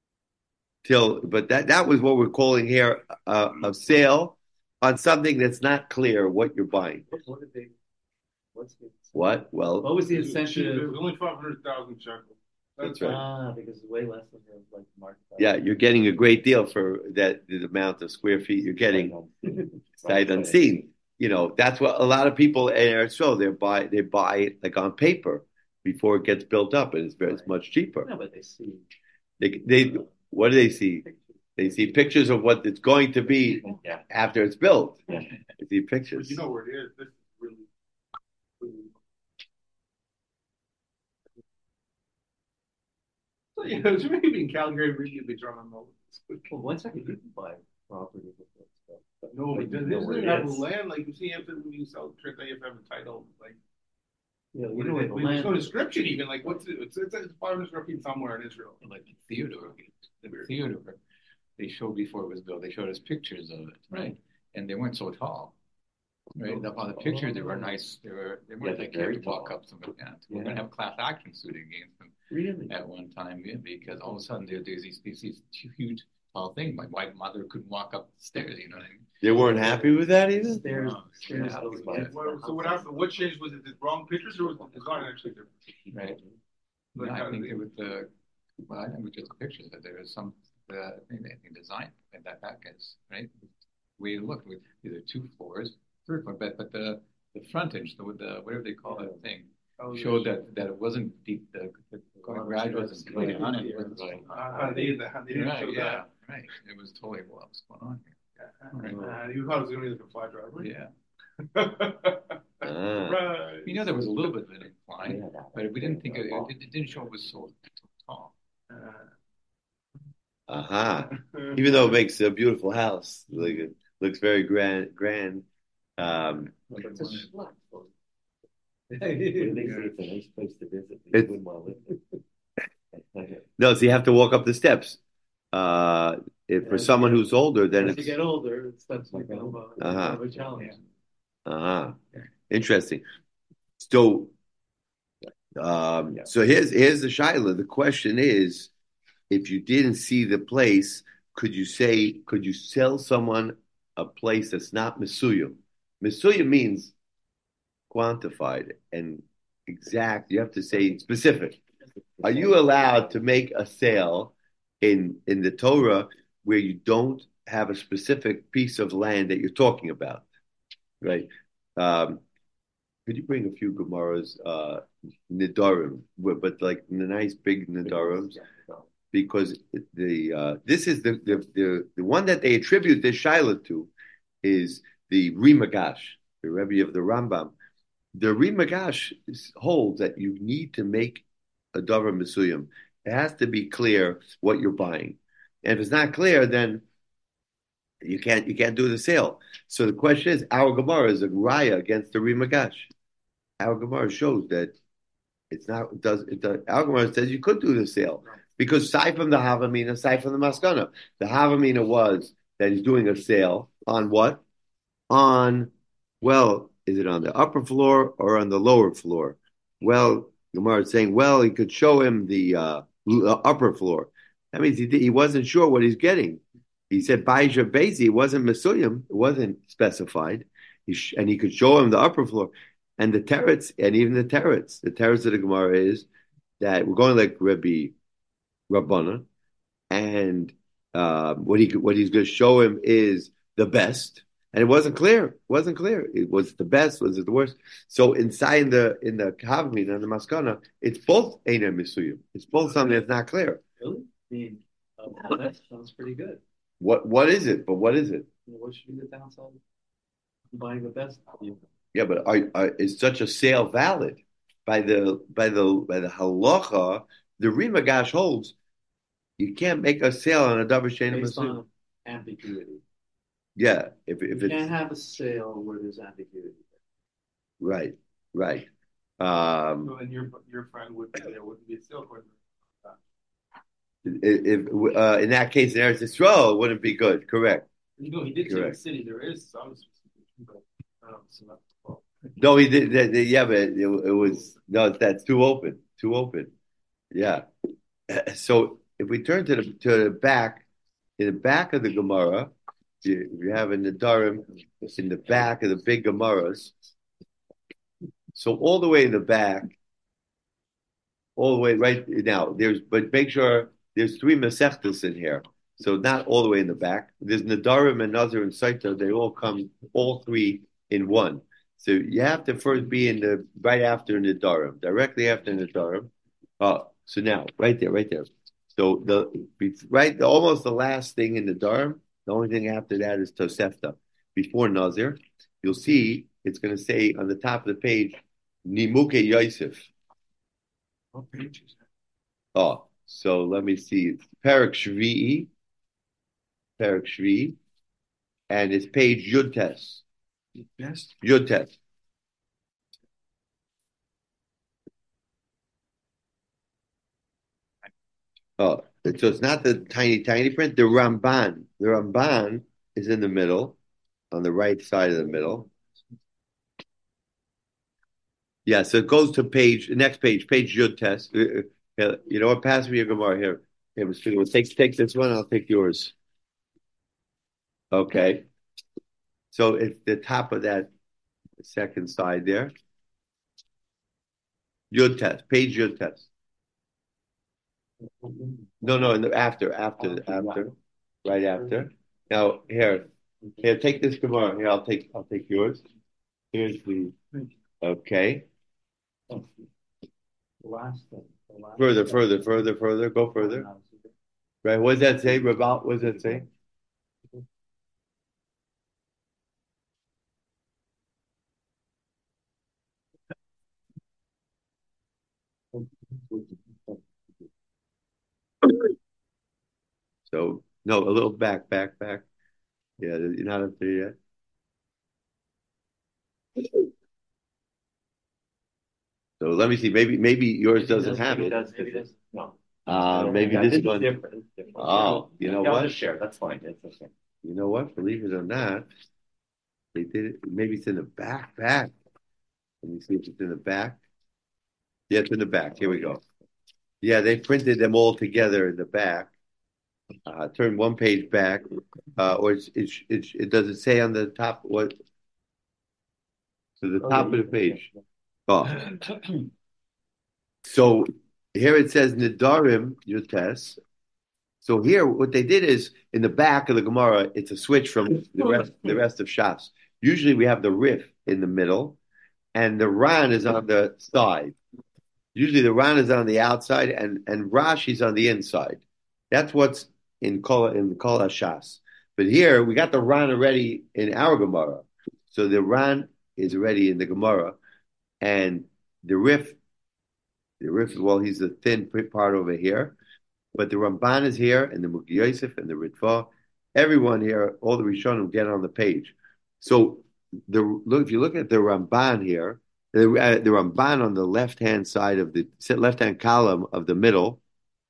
till. But that that was what we're calling here uh, a sale on something that's not clear what you're buying. What, what did they? What's the? What? Well, What was the It was incentive? only five hundred thousand shekels. that's right. Ah, because it's way less than the like market. Yeah, you're getting a great deal for that the amount of square feet you're getting sight unseen. You know, that's what a lot of people in Eretz they buy they buy it like on paper before it gets built up, and it's very it's much cheaper. No, but they see. They they what do they see? They see pictures of what it's going to be Yeah. after it's built. Yeah. They see pictures. You know where it is. This is really, really. So, you know, it's maybe in Calgary, really, they draw on all Well, one second, you can buy property with that stuff. No, Like, because you know this where is it have is. land, like you see, if when you sell trip, you have to have a title, like, Yeah, what you know is where it? the We land no is. description even, like, what's it, it's, it's, it's five hundred square feet somewhere in Israel. Like Theodore, the Theodore, they showed before it was built, they showed us pictures of it, right? And they weren't so tall. Right, up on the picture, they were nice. They were they Yeah, weren't they're like you had very to walk tall. up to them. Yeah, we're Yeah. gonna have a class action suit against them Really? at one time, yeah, because all of a sudden there, there's these, these these huge tall thing. My white mother couldn't walk up the stairs. You know what I mean? They weren't happy with that either? Stairs, No, stairs yeah, goes yeah. by. What- So what happened, what changed, was it the wrong pictures or was the design actually different? Right. No, Like, how I did think they- it was the well, I think we just the pictures that there was some uh, I think I think design and that that is right. We looked with either two floors, third floor, but but the the frontage, the the whatever they call that thing. how was Showed it? that, that it wasn't deep, the, the garage wasn't deep Right. on it. Right. Right. Uh, how they, how they didn't Right, show yeah, that. right. It was totally, well, what's going on here? Uh, you thought it was gonna be like a flat driveway? Yeah. Ah. Right. We know there was a little bit of an incline, Yeah, that- but we didn't think it, it, it didn't show it was so tall. Aha. Even though it makes a beautiful house, like it looks very grand, grand. Um, It's a schlock. What do they say? It's a nice place to visit. You It's- wouldn't want to live there. no, so you have to walk up the steps. Uh, if for As you someone get- who's older, then As you it's get older, it starts to become a, Uh-huh. of a challenge. uh interesting. So, um, so here's here's the shaila. The question is, if you didn't see the place, could you say, could you sell someone a place that's not misuyum? Misuyum means quantified and exact. You have to say specific. Are you allowed to make a sale in in the Torah where you don't have a specific piece of land that you're talking about? Right. Um, could you bring a few Gemaras, uh, Nidarim, but like the nice big Nidarim? Because the uh, this is the, the the the one that they attribute this Shiloh to is the Rimagash, the Rebbe of the Rambam. The Rimagash holds that you need to make a davar mesuyim. It has to be clear what you're buying, and if it's not clear, then you can't you can't do the sale. So the question is, our Gemara is a raya against the Rimagash. Our Gemara shows that it's not it does it does, our Gemara says you could do the sale. Because aside from the Havamina, aside from the Maskana, the Havamina was that he's doing a sale on what? On, well, is it on the upper floor or on the lower floor? Well, Gemara is saying, well, he could show him the uh, upper floor. That means he, he wasn't sure what he's getting. He said, Baisha Bezi, it wasn't Mesuyim, it wasn't specified. He sh- and he could show him the upper floor. And the teretz, and even the teretz, the teretz of the Gemara is that we're going like Rabbi Rabbana, and uh, what he what he's going to show him is the best, and it wasn't clear. It wasn't clear. It was the best. Was it the worst? So inside the in the Kavmin and the Maskana, it's both Einer Misuyim. It's both something that's not clear. Really? I mean, uh, that sounds pretty good. What what is it? But what is it? What should be the downside? Buying the best. Yeah, but are, are, is such a sale valid by the by the by the halacha? The Rimagash holds you can't make a sale on a davar she'eino Based mesuyim. on ambiguity. Yeah, if if You it's can't have a sale where there's ambiguity. right, right. Um, So then your, your friend would, there wouldn't be a sale for if uh, in that case in Eretz Yisrael, it wouldn't be good. Correct. You know, he did say in the Correct. city, there is some, but, I don't know, it's not, well, No, he did. That, that- yeah, but it, it was no. That's too open. Too open. Yeah. So if we turn to the to the back, in the back of the Gemara, if you, if you have in the Dharam, it's in the back of the big Gemaras. So all the way in the back, all the way right now. There's but make sure there's three Masechtas in here. So not all the way in the back. There's Nadarim and Nazir and Saita. They all come, all three in one. So you have to first be in the right after Nadarim, directly after Nadarim. Oh, so now right there, right there. So the right, almost the last thing in the Nadarim. The only thing after that is Tosefta. Before Nazir, you'll see it's going to say on the top of the page, Nimuke Yosef. what page is that? Oh, so let me see. Perak Shvi'i. Perak Shvi'i. and it's page Yud Tes. Yes. Yud Tes. Oh, so it's not the tiny, tiny print. The Ramban. The Ramban is in the middle, on the right side of the middle. Yeah, so it goes to page, next page, page Yud Tes. Uh, uh, You know what? Pass me your Gemara here. Here, Mister Fiedler, Take, take this one. I'll take yours. Okay. So it's the top of that second side there. Yud Tes, page Yud Tes. No, no, in the, after, after, after, right after. Now here, here, take this Gemara. Here, I'll take, I'll take yours. Here's the, okay. The last thing. The last Further, thing. further, further, further. Go further. Right. What does that say, Rabal? What does that say? So no, a little back, back, back. Yeah, you're not up there yet. So let me see. Maybe maybe yours doesn't have Maybe it. that's different. No. Uh, maybe Yeah, this is one. different. It's different. Oh, you know Yeah, I'll what? just share. That's fine. It's okay. You know what? Believe it or not, they did it. Maybe it's in the back, back. Let me see if it's in the back. Yeah, it's in the back. Here we go. Yeah, they printed them all together in the back. Uh, turn one page back, uh, or it's, it's, it's, it does it say on the top what? To the Oh, top yeah, of the yeah, page. Oh, so here it says Nidarim Yutes. So here, what they did is in the back of the Gemara, it's a switch from the rest, the rest of Shas. Usually, we have the Rif in the middle, and the Ran is on the side. Usually, the Ran is on the outside, and and Rashi's on the inside. That's what's in Kol in Kol Hashas. But here, we got the Ran already in our Gemara, so the Ran is already in the Gemara, and the Rif, the Rif, well, he's the thin part over here. But the Ramban is here, and the Muki Yosef, and the Ritva. Everyone here, all the Rishonim get on the page. So the look, if you look at the Ramban here, the, uh, the Ramban on the left hand side of the left hand column of the middle,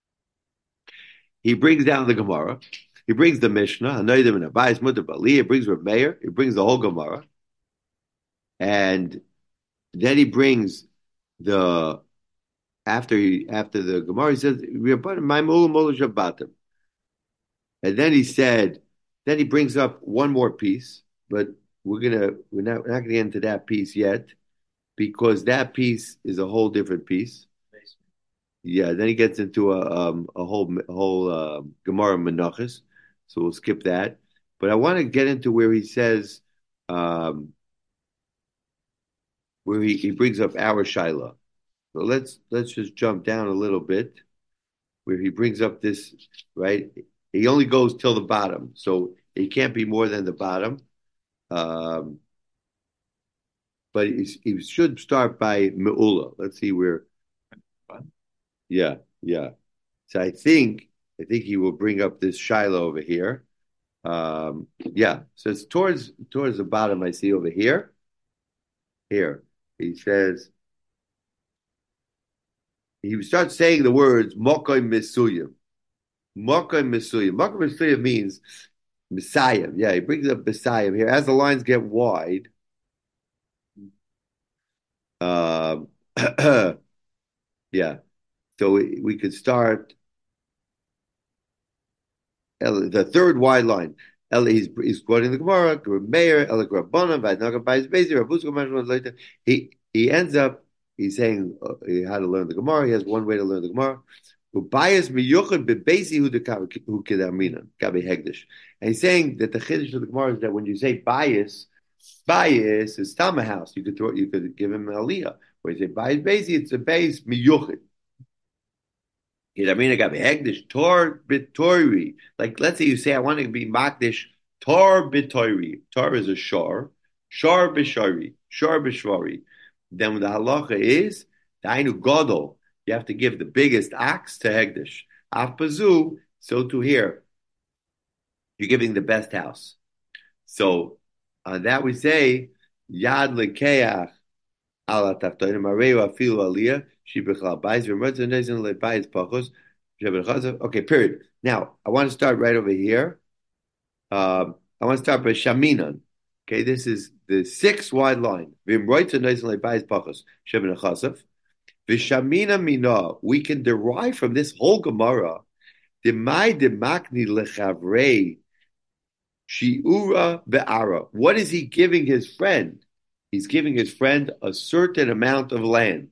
he brings down the Gemara. He brings the Mishnah, Anoidim and Abayis Mutter Bali. He brings Reb Meir. He brings the whole Gemara, and then he brings the. After he, after the Gemara, he says, and then he said, then he brings up one more piece, but we're gonna we're not we're not gonna get into that piece yet because that piece is a whole different piece. Yeah, then he gets into a um, a whole a whole uh, Gemara Menachos, so we'll skip that. But I want to get into where he says, um, where he, he brings up our Shaila. So let's let's just jump down a little bit where he brings up this, right? He only goes till the bottom, so it can't be more than the bottom. Um, but he, he should start by Me'ula. Let's see where. Yeah, yeah. So I think I think he will bring up this Shiloh over here. Um, yeah, so it's towards towards the bottom. I see over here. Here he says. He starts saying the words Mokoy Mesuyim. Mokoy Mesuyim. Mokoy Mesuyim means Messiah. Yeah, he brings up Messiah here. As the lines get wide, um, yeah. So we, we could start the third wide line. He's, he's quoting the Gemara, Meir, He he ends up he's saying uh, how to learn the Gemara. He has one way to learn the Gemara. And he's saying that the chiddush of the Gemara is that when you say bias, bias is Tama house. You could throw, you could give him an aliyah. When you say bias basi, it's a base miyuchid. Tor bitori. Like let's say you say I want to be makdish tor bitori. Tor is a shor. Shor bishari. Shor bishvari. Then the halacha is dainu godol. You have to give the biggest ox to hegdish. Af pazu. So to here, you're giving the best house. So on that we say Yad lekeach ala tachtonim areu afilu aliyah she bechal bayis v'mertzah nezin lebayis pachos shebechazav. Okay, period. Now I want to start right over here. Um, I want to start by Shaminan. Okay, this is the six wide line. V'mertzah nezin lebayis pachos shebechazav. V'shamina mina. We can derive from this whole Gemara demai demakni lechavrei. Shiura be'ara. What is he giving his friend? He's giving his friend a certain amount of land.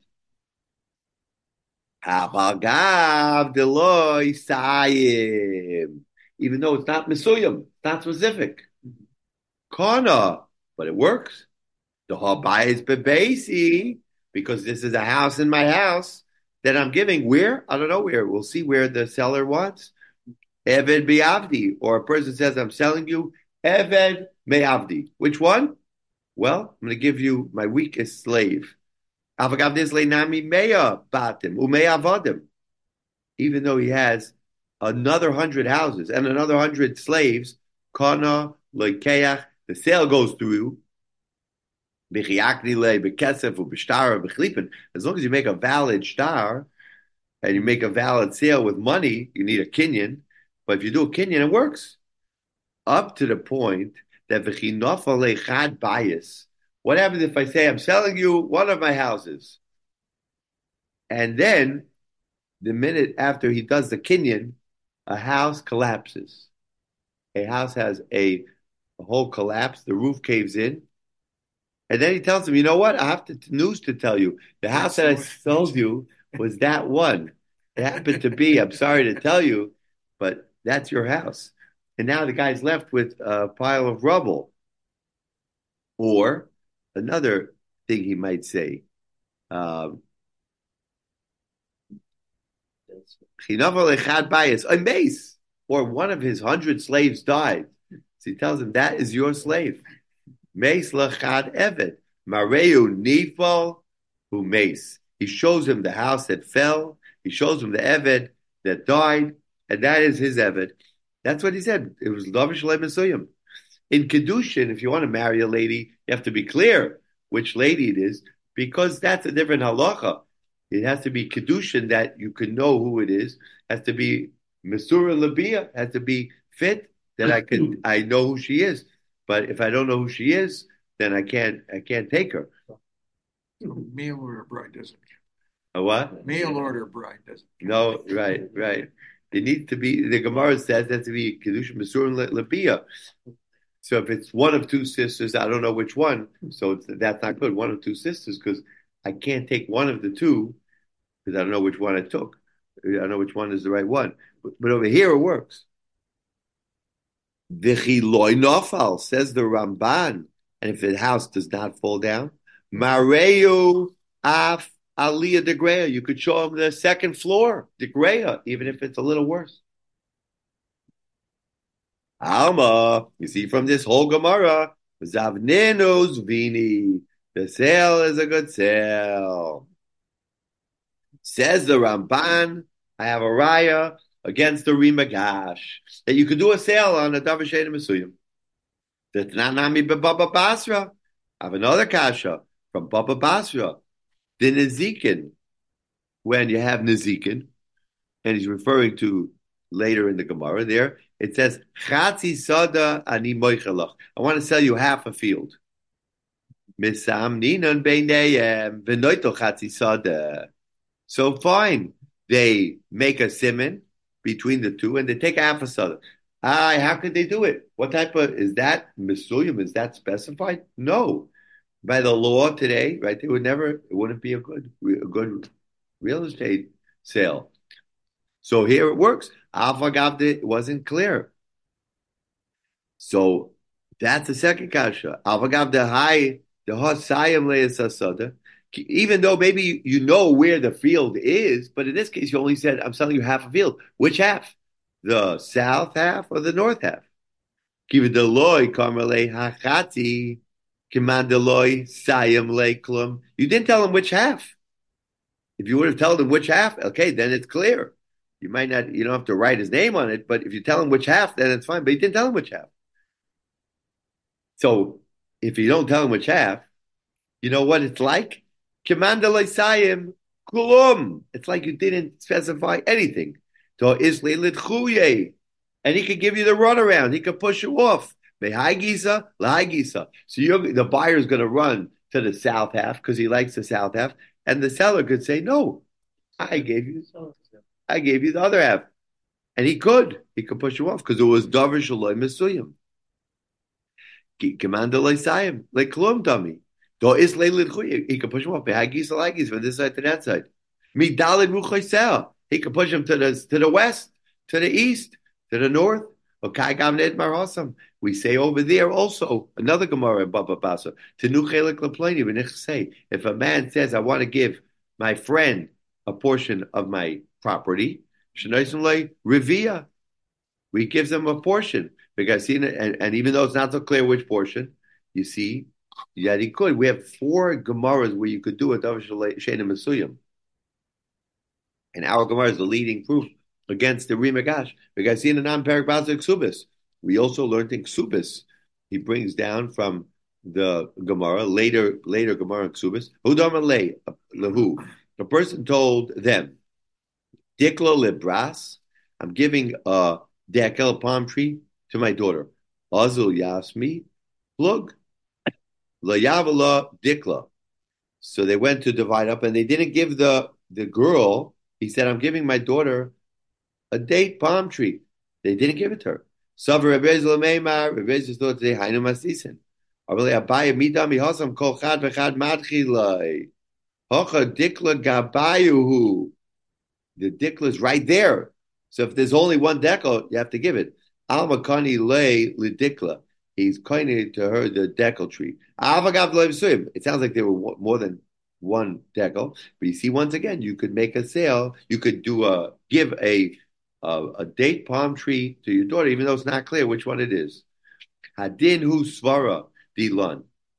Habagav deloi sayim. Even though it's not mesuyim, not specific. Kana, but it works. The habayis bebesi, because this is a house in my house that I'm giving. Where? I don't know where. We'll see where the seller wants. Eved Be'avdi, or a person says, I'm selling you Eved Me'avdi. Which one? Well, I'm going to give you my weakest slave. Even though he has another hundred houses and another hundred slaves, Kana, Loikeach, the sale goes through. As long as you make a valid star and you make a valid sale with money, you need a kinyan. But if you do a kinyan, it works. Up to the point that v'chinofale chad bias. What happens if I say, I'm selling you one of my houses? And then, the minute after he does the kinyan, a house collapses. A house has a, a whole collapse, the roof caves in. And then he tells him, you know what? I have to, news to tell you. The house that I sold you was that one. It happened to be, I'm sorry to tell you, but that's your house. And now the guy's left with a pile of rubble. Or another thing he might say, um, a mace, or one of his hundred slaves died. So he tells him, that is your slave. Mace lachad evet. Mareu nifal who mace. He shows him the house that fell. He shows him the evet that died. And that is his evet. That's what he said. It was Lavish Le'Mesuyim. In Kedushin, if you want to marry a lady, you have to be clear which lady it is, because that's a different halacha. It has to be Kedushin that you can know who it is. It has to be Mesura Labia, has to be fit that I can I know who she is. But if I don't know who she is, then I can't I can't take her. Mail order bride doesn't. A what? Mail order bride doesn't. No, right, right. It needs to be, the Gemara says that to be Kedushin Mesur and Labia. So if it's one of two sisters, I don't know which one. So it's, that's not good. One of two sisters, because I can't take one of the two because I don't know which one I took. I don't know which one is the right one. But, but over here it works. V'chiloi nofal, says the Ramban. And if the house does not fall down, Mareu af Aliyah de Greya. You could show him the second floor, de Greya, even if it's a little worse. Alma, you see from this whole Gemara, Zavnenos Vini. The sale is a good sale. Says the Ramban, I have a raya against the Rimagash that you could do a sale on a Davashay Mesuyim. The Tananami Baba Basra. I have another kasha from Baba Basra. The Nezikin, when you have Nezikin, and he's referring to later in the Gemara there, it says, Chatzi Sada Ani Moichelach. I want to sell you half a field. Misam Ninan Beineyem Venoito Chatzi Sada. So fine. They make a siman between the two and they take half a sada. Ah, how could they do it? What type of, is that Mesuyim? Is that specified? No. By the law today, right, they would never, it wouldn't be a good, a good real estate sale. So here it works. Avagavde, it wasn't clear. So that's the second kasha. Avagavde hai, the hosayim le'esasada. Even though maybe you know where the field is, but in this case, you only said, I'm selling you half a field. Which half? The south half or the north half? Kivideloy kamerle hachati. You didn't tell him which half. If you would have told him which half, okay, then it's clear. You might not, you don't have to write his name on it, but if you tell him which half, then it's fine. But you didn't tell him which half. So if you don't tell him which half, you know what it's like? Commander Leisayim Kulum. It's like you didn't specify anything. To Isli Litchuye. And he could give you the runaround. He could push you off. Gisa, Gisa. So you're, the buyer's going to run to the south half because he likes the south half. And the seller could say, no, I gave you I gave you the other half. And he could. He could push you off because it was Davar Shaloi Mesuyim. Commander Leisayim. Like Klum dummy. Do is he can push him up. From this side to that side. He can push him to the to the west, to the east, to the north. We say over there also another Gemara in Baba Basa. If a man says, "I want to give my friend a portion of my property," Revia, we give them a portion because and, and even though it's not so clear which portion, you see. Yeah, he could. We have four Gemaras where you could do a Davar Shena Mesuyim. And our Gemara is the leading proof against the Rimagash. Because in the non-Perak Bazik Ksubis, we also learned in Ksubis. He brings down from the Gemara, later later Gemara in Ksubis, Hudam Alei, Lahu. The person told them, Dikla Libras, I'm giving a dekel palm tree to my daughter. Azul Yasmi, Plug. La Yavala Dikla. So they went to divide up and they didn't give the, the girl, he said, I'm giving my daughter a date palm tree. They didn't give it to her. Savar Rebez Lameimar, Rebez thought today, Hainu Masisen. Abale Abaya Midam Yihasam Kol Chad Vechad Madchilai. Hocha Dikla Gabayuhu. The Dikla is right there. So if there's only one dekel, you have to give it. Alma Kani Lay Lidikla. He's coining to her the dekel tree. It sounds like there were more than one dekel, but you see, once again, you could make a sale. You could do a give a a, a date palm tree to your daughter, even though it's not clear which one it is. Hadin hu svara dilan.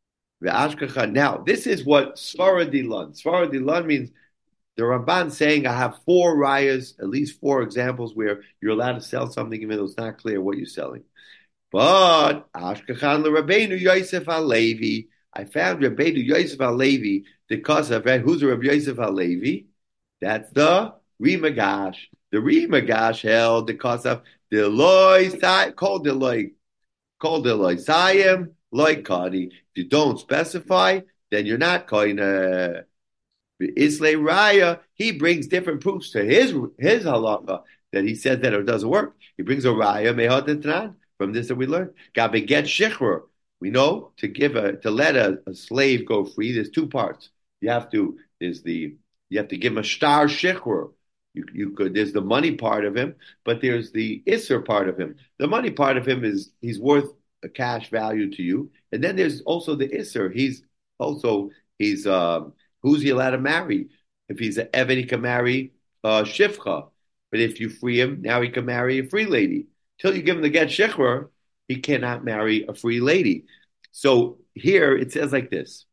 Now, this is what svara dilan. Svara dilan means the Ramban saying, I have four rayas, at least four examples where you're allowed to sell something even though it's not clear what you're selling. But Ashkechan Rabbeinu Yosef Halevi, I found Rabbeinu Yosef Halevi because of who's Rabbi Yosef Halevi? That's the Rimagash. The Rimagash held because of the loy called the loy called the loy sayim loy kadi. If you don't specify, then you're not going to Islay Raya. He brings different proofs to his his halacha that he says that it doesn't work. He brings a Raya Mehad. From this that we learned, Gabi get shichur. We know to give a to let a, a slave go free. There's two parts. You have to there's the you have to give him a star shichur. You you could there's the money part of him, but there's the isser part of him. The money part of him is he's worth a cash value to you, and then there's also the isser. He's also he's um, who's he allowed to marry? If he's an eved, he can marry uh, shifcha. But if you free him, now he can marry a free lady. Till you give him the get shechur, he cannot marry a free lady. So here it says like this: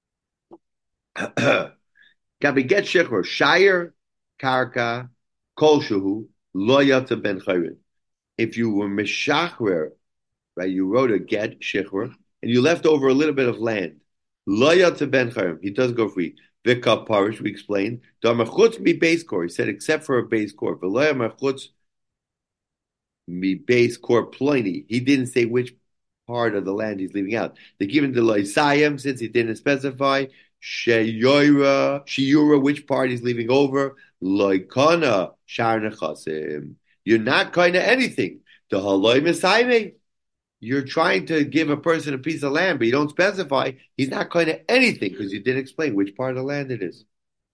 Gabi get shechur shire karka kolshuhu loyata ben chayrin. If you were meshachrer, right, you wrote a get shechur and you left over a little bit of land, loyata ben chayrin, he does go free. Vika parish, we explained. Damachutz mi base core. He said except for a base core. V'loya machutz mi base core ploini. He didn't say which part of the land he's leaving out. They give him the loisayim since he didn't specify. Sheyoira, shiura, which part he's leaving over. Loikana shar nechasim. You're not kind of anything. The haloi mesayme. You're trying to give a person a piece of land, but you don't specify. He's not kind of anything because you didn't explain which part of the land it is.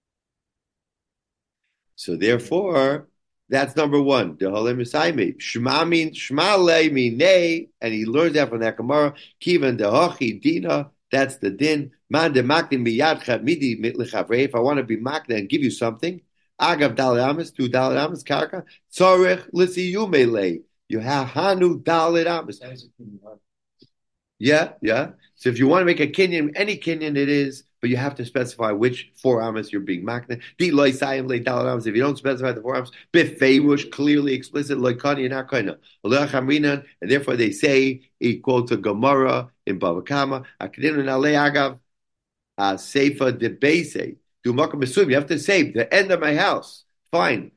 So therefore, that's number one. The halei mesayme. Shema means shema le minei, and he learns that from that Gemara. Kivan dehachi dina. That's the din. Man de makdin biyad midi mitlichavre. If I want to be makdin and give you something, agav dalet amas, two dalet amas karka. Tzorech lisiyumele. You have hanu dalet amas. Yeah, yeah. So if you want to make a kinyan, any kinyan it is, but but you have to specify which four amas you're being makna. Di loy sayim le dalad amas. If you don't specify the four amas, befeirush, clearly explicit, loy kani and not kaina. And therefore they say, he quotes a Gemara in Bava Kama, Akadinu nalei agav, seifa de beise. Do makam mesum. You have to say the end of my house. Fine.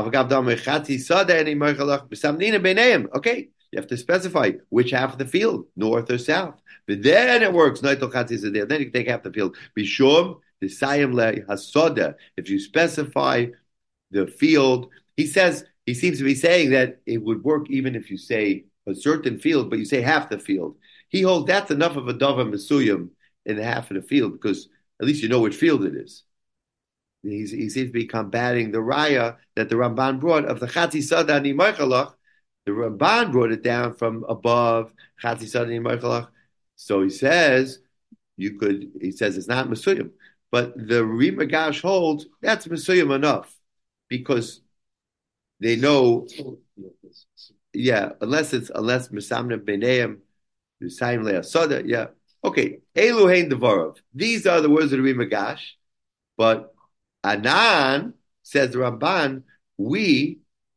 Okay. You have to specify which half of the field, north or south. But then it works. Then you can take half the field. Bishum, the sayim le hasoda. If you specify the field, he says, he seems to be saying that it would work even if you say a certain field, but you say half the field. He holds that's enough of a dava mesuyim in the half of the field, because at least you know which field it is. He's, he seems to be combating the raya that the Ramban brought of the Chatzi Sada Ani Moichalach. The Ramban brought it down from above Chatzi Sada Ani Moichalach. So he says, you could, he says it's not Mesuyim. But the Rimagash holds that's Mesuyim enough, because they know, yeah, unless it's, unless Mesamna B'neim, Misayim Le'asada, yeah. Okay, Elu Hein Devarov. These are the words of the Rimagash, but Anan, says the Ramban, we,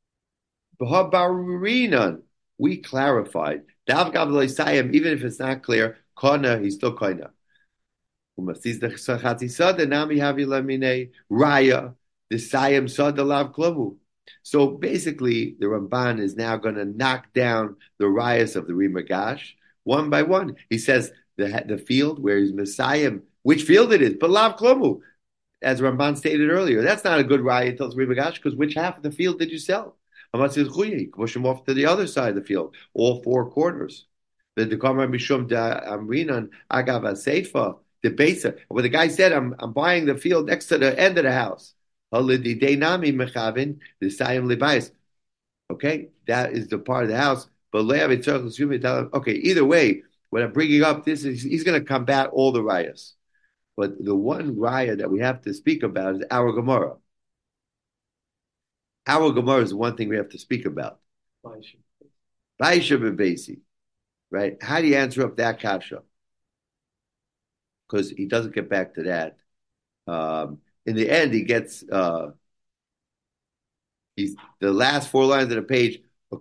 we clarified. Even if it's not clear, Kona, he's still Kona. Raya, the Sayam Sada Lav Klavu. So basically, the Ramban is now going to knock down the rayas of the Rimagash one by one. He says the the field where he's Messiah, which field it is, but Lav Klavu. As Ramban stated earlier, that's not a good raya tells Rimagash, because which half of the field did you sell? Push them off to the other side of the field, all four corners. The Dekamar Mishum da Amrinan Agav Seifa, the Besa. When the guy said, I'm I'm buying the field next to the end of the house. Okay, that is the part of the house. But okay, either way, when I'm bringing up this, is he's going to combat all the rayas. But the one raya that we have to speak about is our Gemara. Our Gemara is the one thing we have to speak about. Baisha B'Besi, right? How do you answer up that kasha? Because he doesn't get back to that. Um, in the end, he gets uh, he's the last four lines of the page. We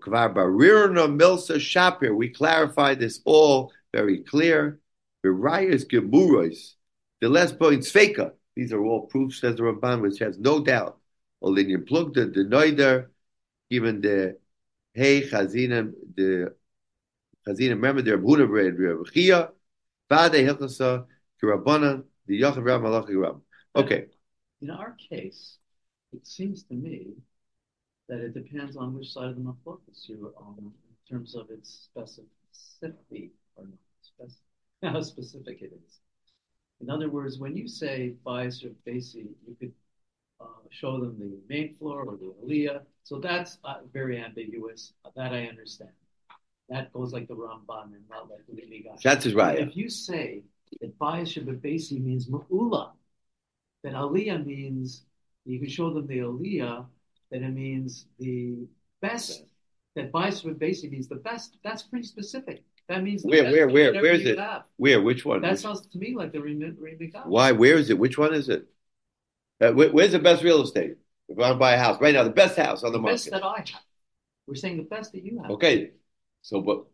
clarified this all very clear. The rayas gemuros. The last point, Tzveika. These are all proofs, says the Ramban, which has no doubt. Olinian Plugda, the Noider, even the Hey Chazina, the Chazina, remember the Rabhuna Bread, Rabchia, Vade Hilchasa, Kirabanan, the Yachav Ram Malachi Ram. Okay. In our case, it seems to me that it depends on which side of the machlokas you're on in terms of its specificity or not, specific, how specific it is. In other words, when you say bias or basi, you could uh, show them the main floor or the aliyah. So that's uh, very ambiguous. Uh, that I understand. That goes like the Ramban and not like the Rimagash. That's his right. If you say that bias or basi means ma'ula, that aliyah means you can show them the aliyah, that it means the best. That bias or basi means the best. That's pretty specific. That means where, where, where, where is it? Have. Where, which one? That which? sounds to me like the Rimagash. Why? Where is it? Which one is it? Uh, where, where's the best real estate? If I want to buy a house right now, the best house on the, the market. Best that I have. We're saying the best that you have. Okay, so but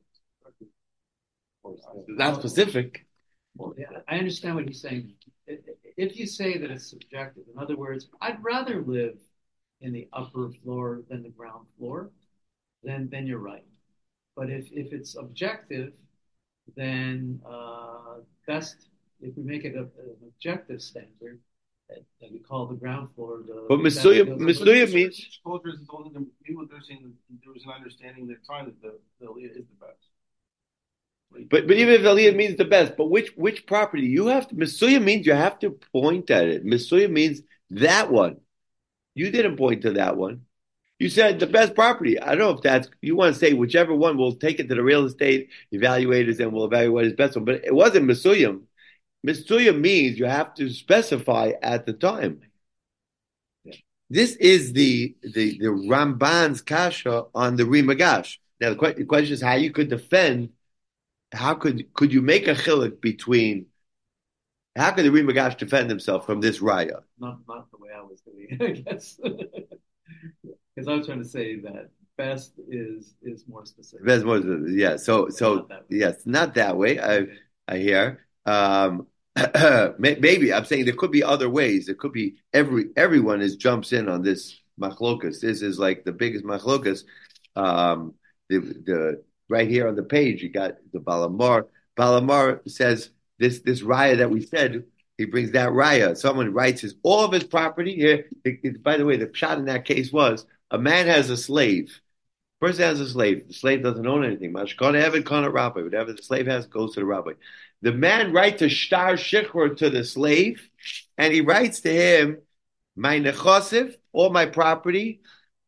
not specific. Well, yeah, I understand what he's saying. If you say that it's subjective, in other words, I'd rather live in the upper floor than the ground floor, then then you're right. But if, if it's objective, then uh, best, if we make it a, an objective standard that, that we call the ground floor. The, but Masuya means. Exposure is only the people they're saying there was an understanding at the time that the, the Aliyah is the best. But but even if Aliyah means the best, but which which property you have to Masuya means you have to point at it. Masuya means that one. You didn't point to that one. You said the best property. I don't know if that's, you want to say whichever one, we'll take it to the real estate evaluators and we'll evaluate his best one. But it wasn't Mesuyim. Mesuyim means you have to specify at the time. Yeah. This is the, the, the Ramban's kasha on the Rimagash. Now the, que- the question is how you could defend, how could, could you make a chiluk between How could the Ri Magash defend himself from this raya? Not not the way I was doing it, I guess. Because I was trying to say that best is is more specific. Best more, yeah. So so Not that way. yes, not that way. I I hear. Um, maybe I'm saying there could be other ways. There could be every everyone is jumps in on this machlokas. This is like the biggest machlokas. Um, the the right here on the page, you got the Balamar. Balamar says this this raya that we said. He brings that raya. Someone writes his all of his property here. It, it, by the way, the shot in that case was a man has a slave. Person has a slave. The slave doesn't own anything. Mashkana Evid Kana Rabbi. Whatever the slave has goes to the rabbi. The man writes a shtar shichur to the slave, and he writes to him, "My nechosiv, all my property.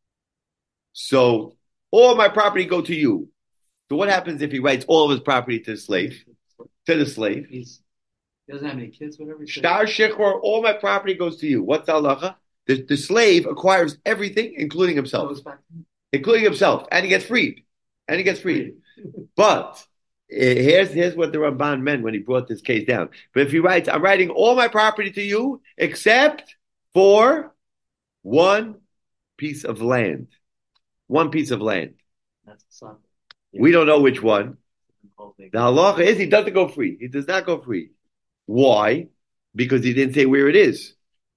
So all my property go to you." So what happens if he writes all of his property to the slave? To the slave, He's he doesn't have any kids, whatever. He said. shtar shichur, all my property goes to you. What's the halacha? The, the slave acquires everything, including himself. Goes back to him. Including himself, and he gets freed, and he gets freed. But uh, here's here's what the Ramban meant when he brought this case down. But if he writes, "I'm writing all my property to you except for one piece of land, one piece of land. That's something. We don't know which one." The The halacha is he doesn't go free. He does not go free. Why? Because he didn't say where it is.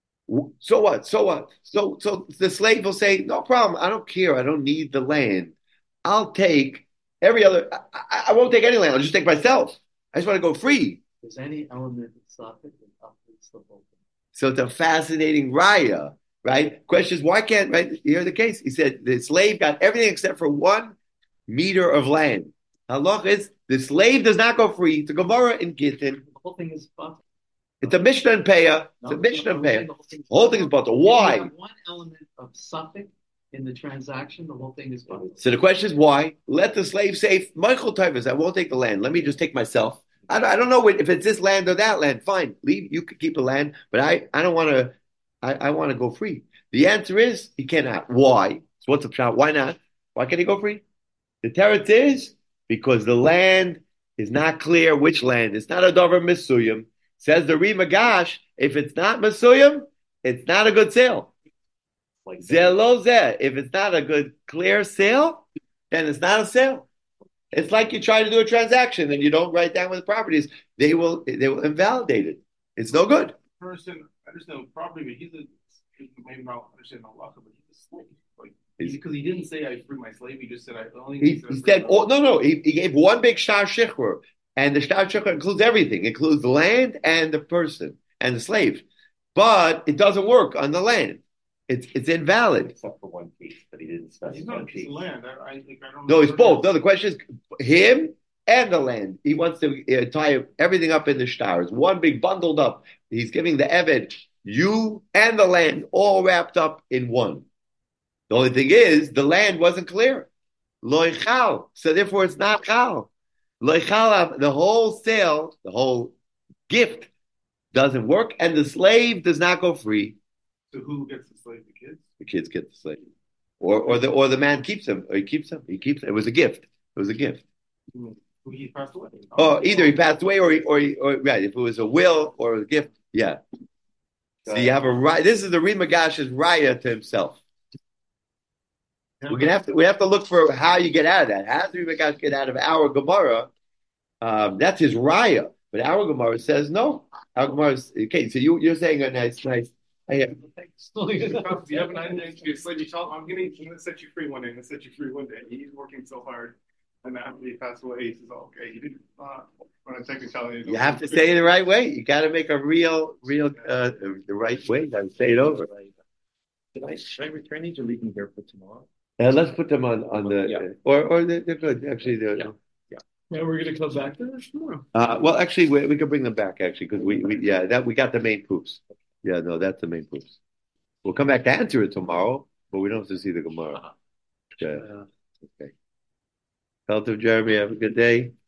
So what? So what? So so the slave will say, no problem. I don't care. I don't need the land. I'll take every other. I, I, I won't take any land. I'll just take myself. I just want to go free. There's any element of socket that uproots the whole thing. So it's a fascinating raya, right? Question is, why can't, right? Here's the case. He said the slave got everything except for one meter of land. Halach is the slave does not go free. It's a Gemara in Gittin. The whole thing is butter. It's a Mishnah and Peah. It's a Mishnah and Peah. The whole thing is butter. Why? You have one element of suffix in the transaction, the whole thing is butter. So the question is why? Let the slave say, Michael Tyvus, I won't take the land. Let me just take myself. I don't, I don't know if it's this land or that land. Fine, leave. You could keep the land, but I, I don't want to. I, I want to go free. The answer is he cannot. Why? So what's the shot? Why not? Why can't he go free? The teretz is because the land is not clear. Which land? It's not a dover misuyim. Says the Ri Magash. If it's not misuyim, it's not a good sale. Like Zelo zeh. If it's not a good clear sale, then it's not a sale. It's like you try to do a transaction and you don't write down what the property is. They will they will invalidate it. It's no good. Person, I understand property, but he's a he maybe not understand halacha, but he's a slave. Like because he didn't say I free my slave, he just said I only. He, he said, oh, no, no. He, he gave one big shtar shichur, and the shtar shichur includes everything, it includes the land and the person and the slave, but it doesn't work on the land. It's it's invalid. except for one piece, but he didn't He's specify not a a piece piece. of land. I, I, like, I don't No, know. it's both. No, the question is him and the land. He wants to uh, tie everything up in the stars. One big bundled up. He's giving the Eved, you and the land all wrapped up in one. The only thing is, the land wasn't clear. Loy chal. So therefore it's not chal. Loy chal, the whole sale, the whole gift doesn't work, and the slave does not go free. So who gets the slave? The kids? The kids get the slave. Or or the or the man keeps him. Or he keeps him. He keeps it was a gift. It was a gift. Who, who he passed away? Oh, either he passed away or he, or, he, or right. If it was a will or a gift, yeah. So you have a right. This is the Ri Magash's raya to himself. We're gonna have to we have to look for how you get out of that. How does the Ri Magash get out of our Gemara? Um, that's his raya. But our Gemara says no. Our Gemara is okay. So you you're saying a nice nice. I have, If you have an identity to a slave, you tell him, I'm gonna, I'm gonna set you free one day, I'm gonna set you free one day. He's working so hard, and after he passed away, he says, oh, okay, you didn't, uh, when I take the child, you have to say it the right way. You got to make a real, real, uh, the right way. You got to say it over. Should I, should I return these or leave them here for tomorrow? Uh, let's put them on on the Yeah. or or they're, they're good actually. They're, Yeah. Yeah, we're gonna come back to this tomorrow. Uh, well, actually, we we can bring them back actually because we, we yeah that we got the main proofs. Yeah, no, that's the main proofs. We'll come back to answer it tomorrow, but we don't have to see the Gemara. Okay. Okay. Tell to Jeremy, have a good day.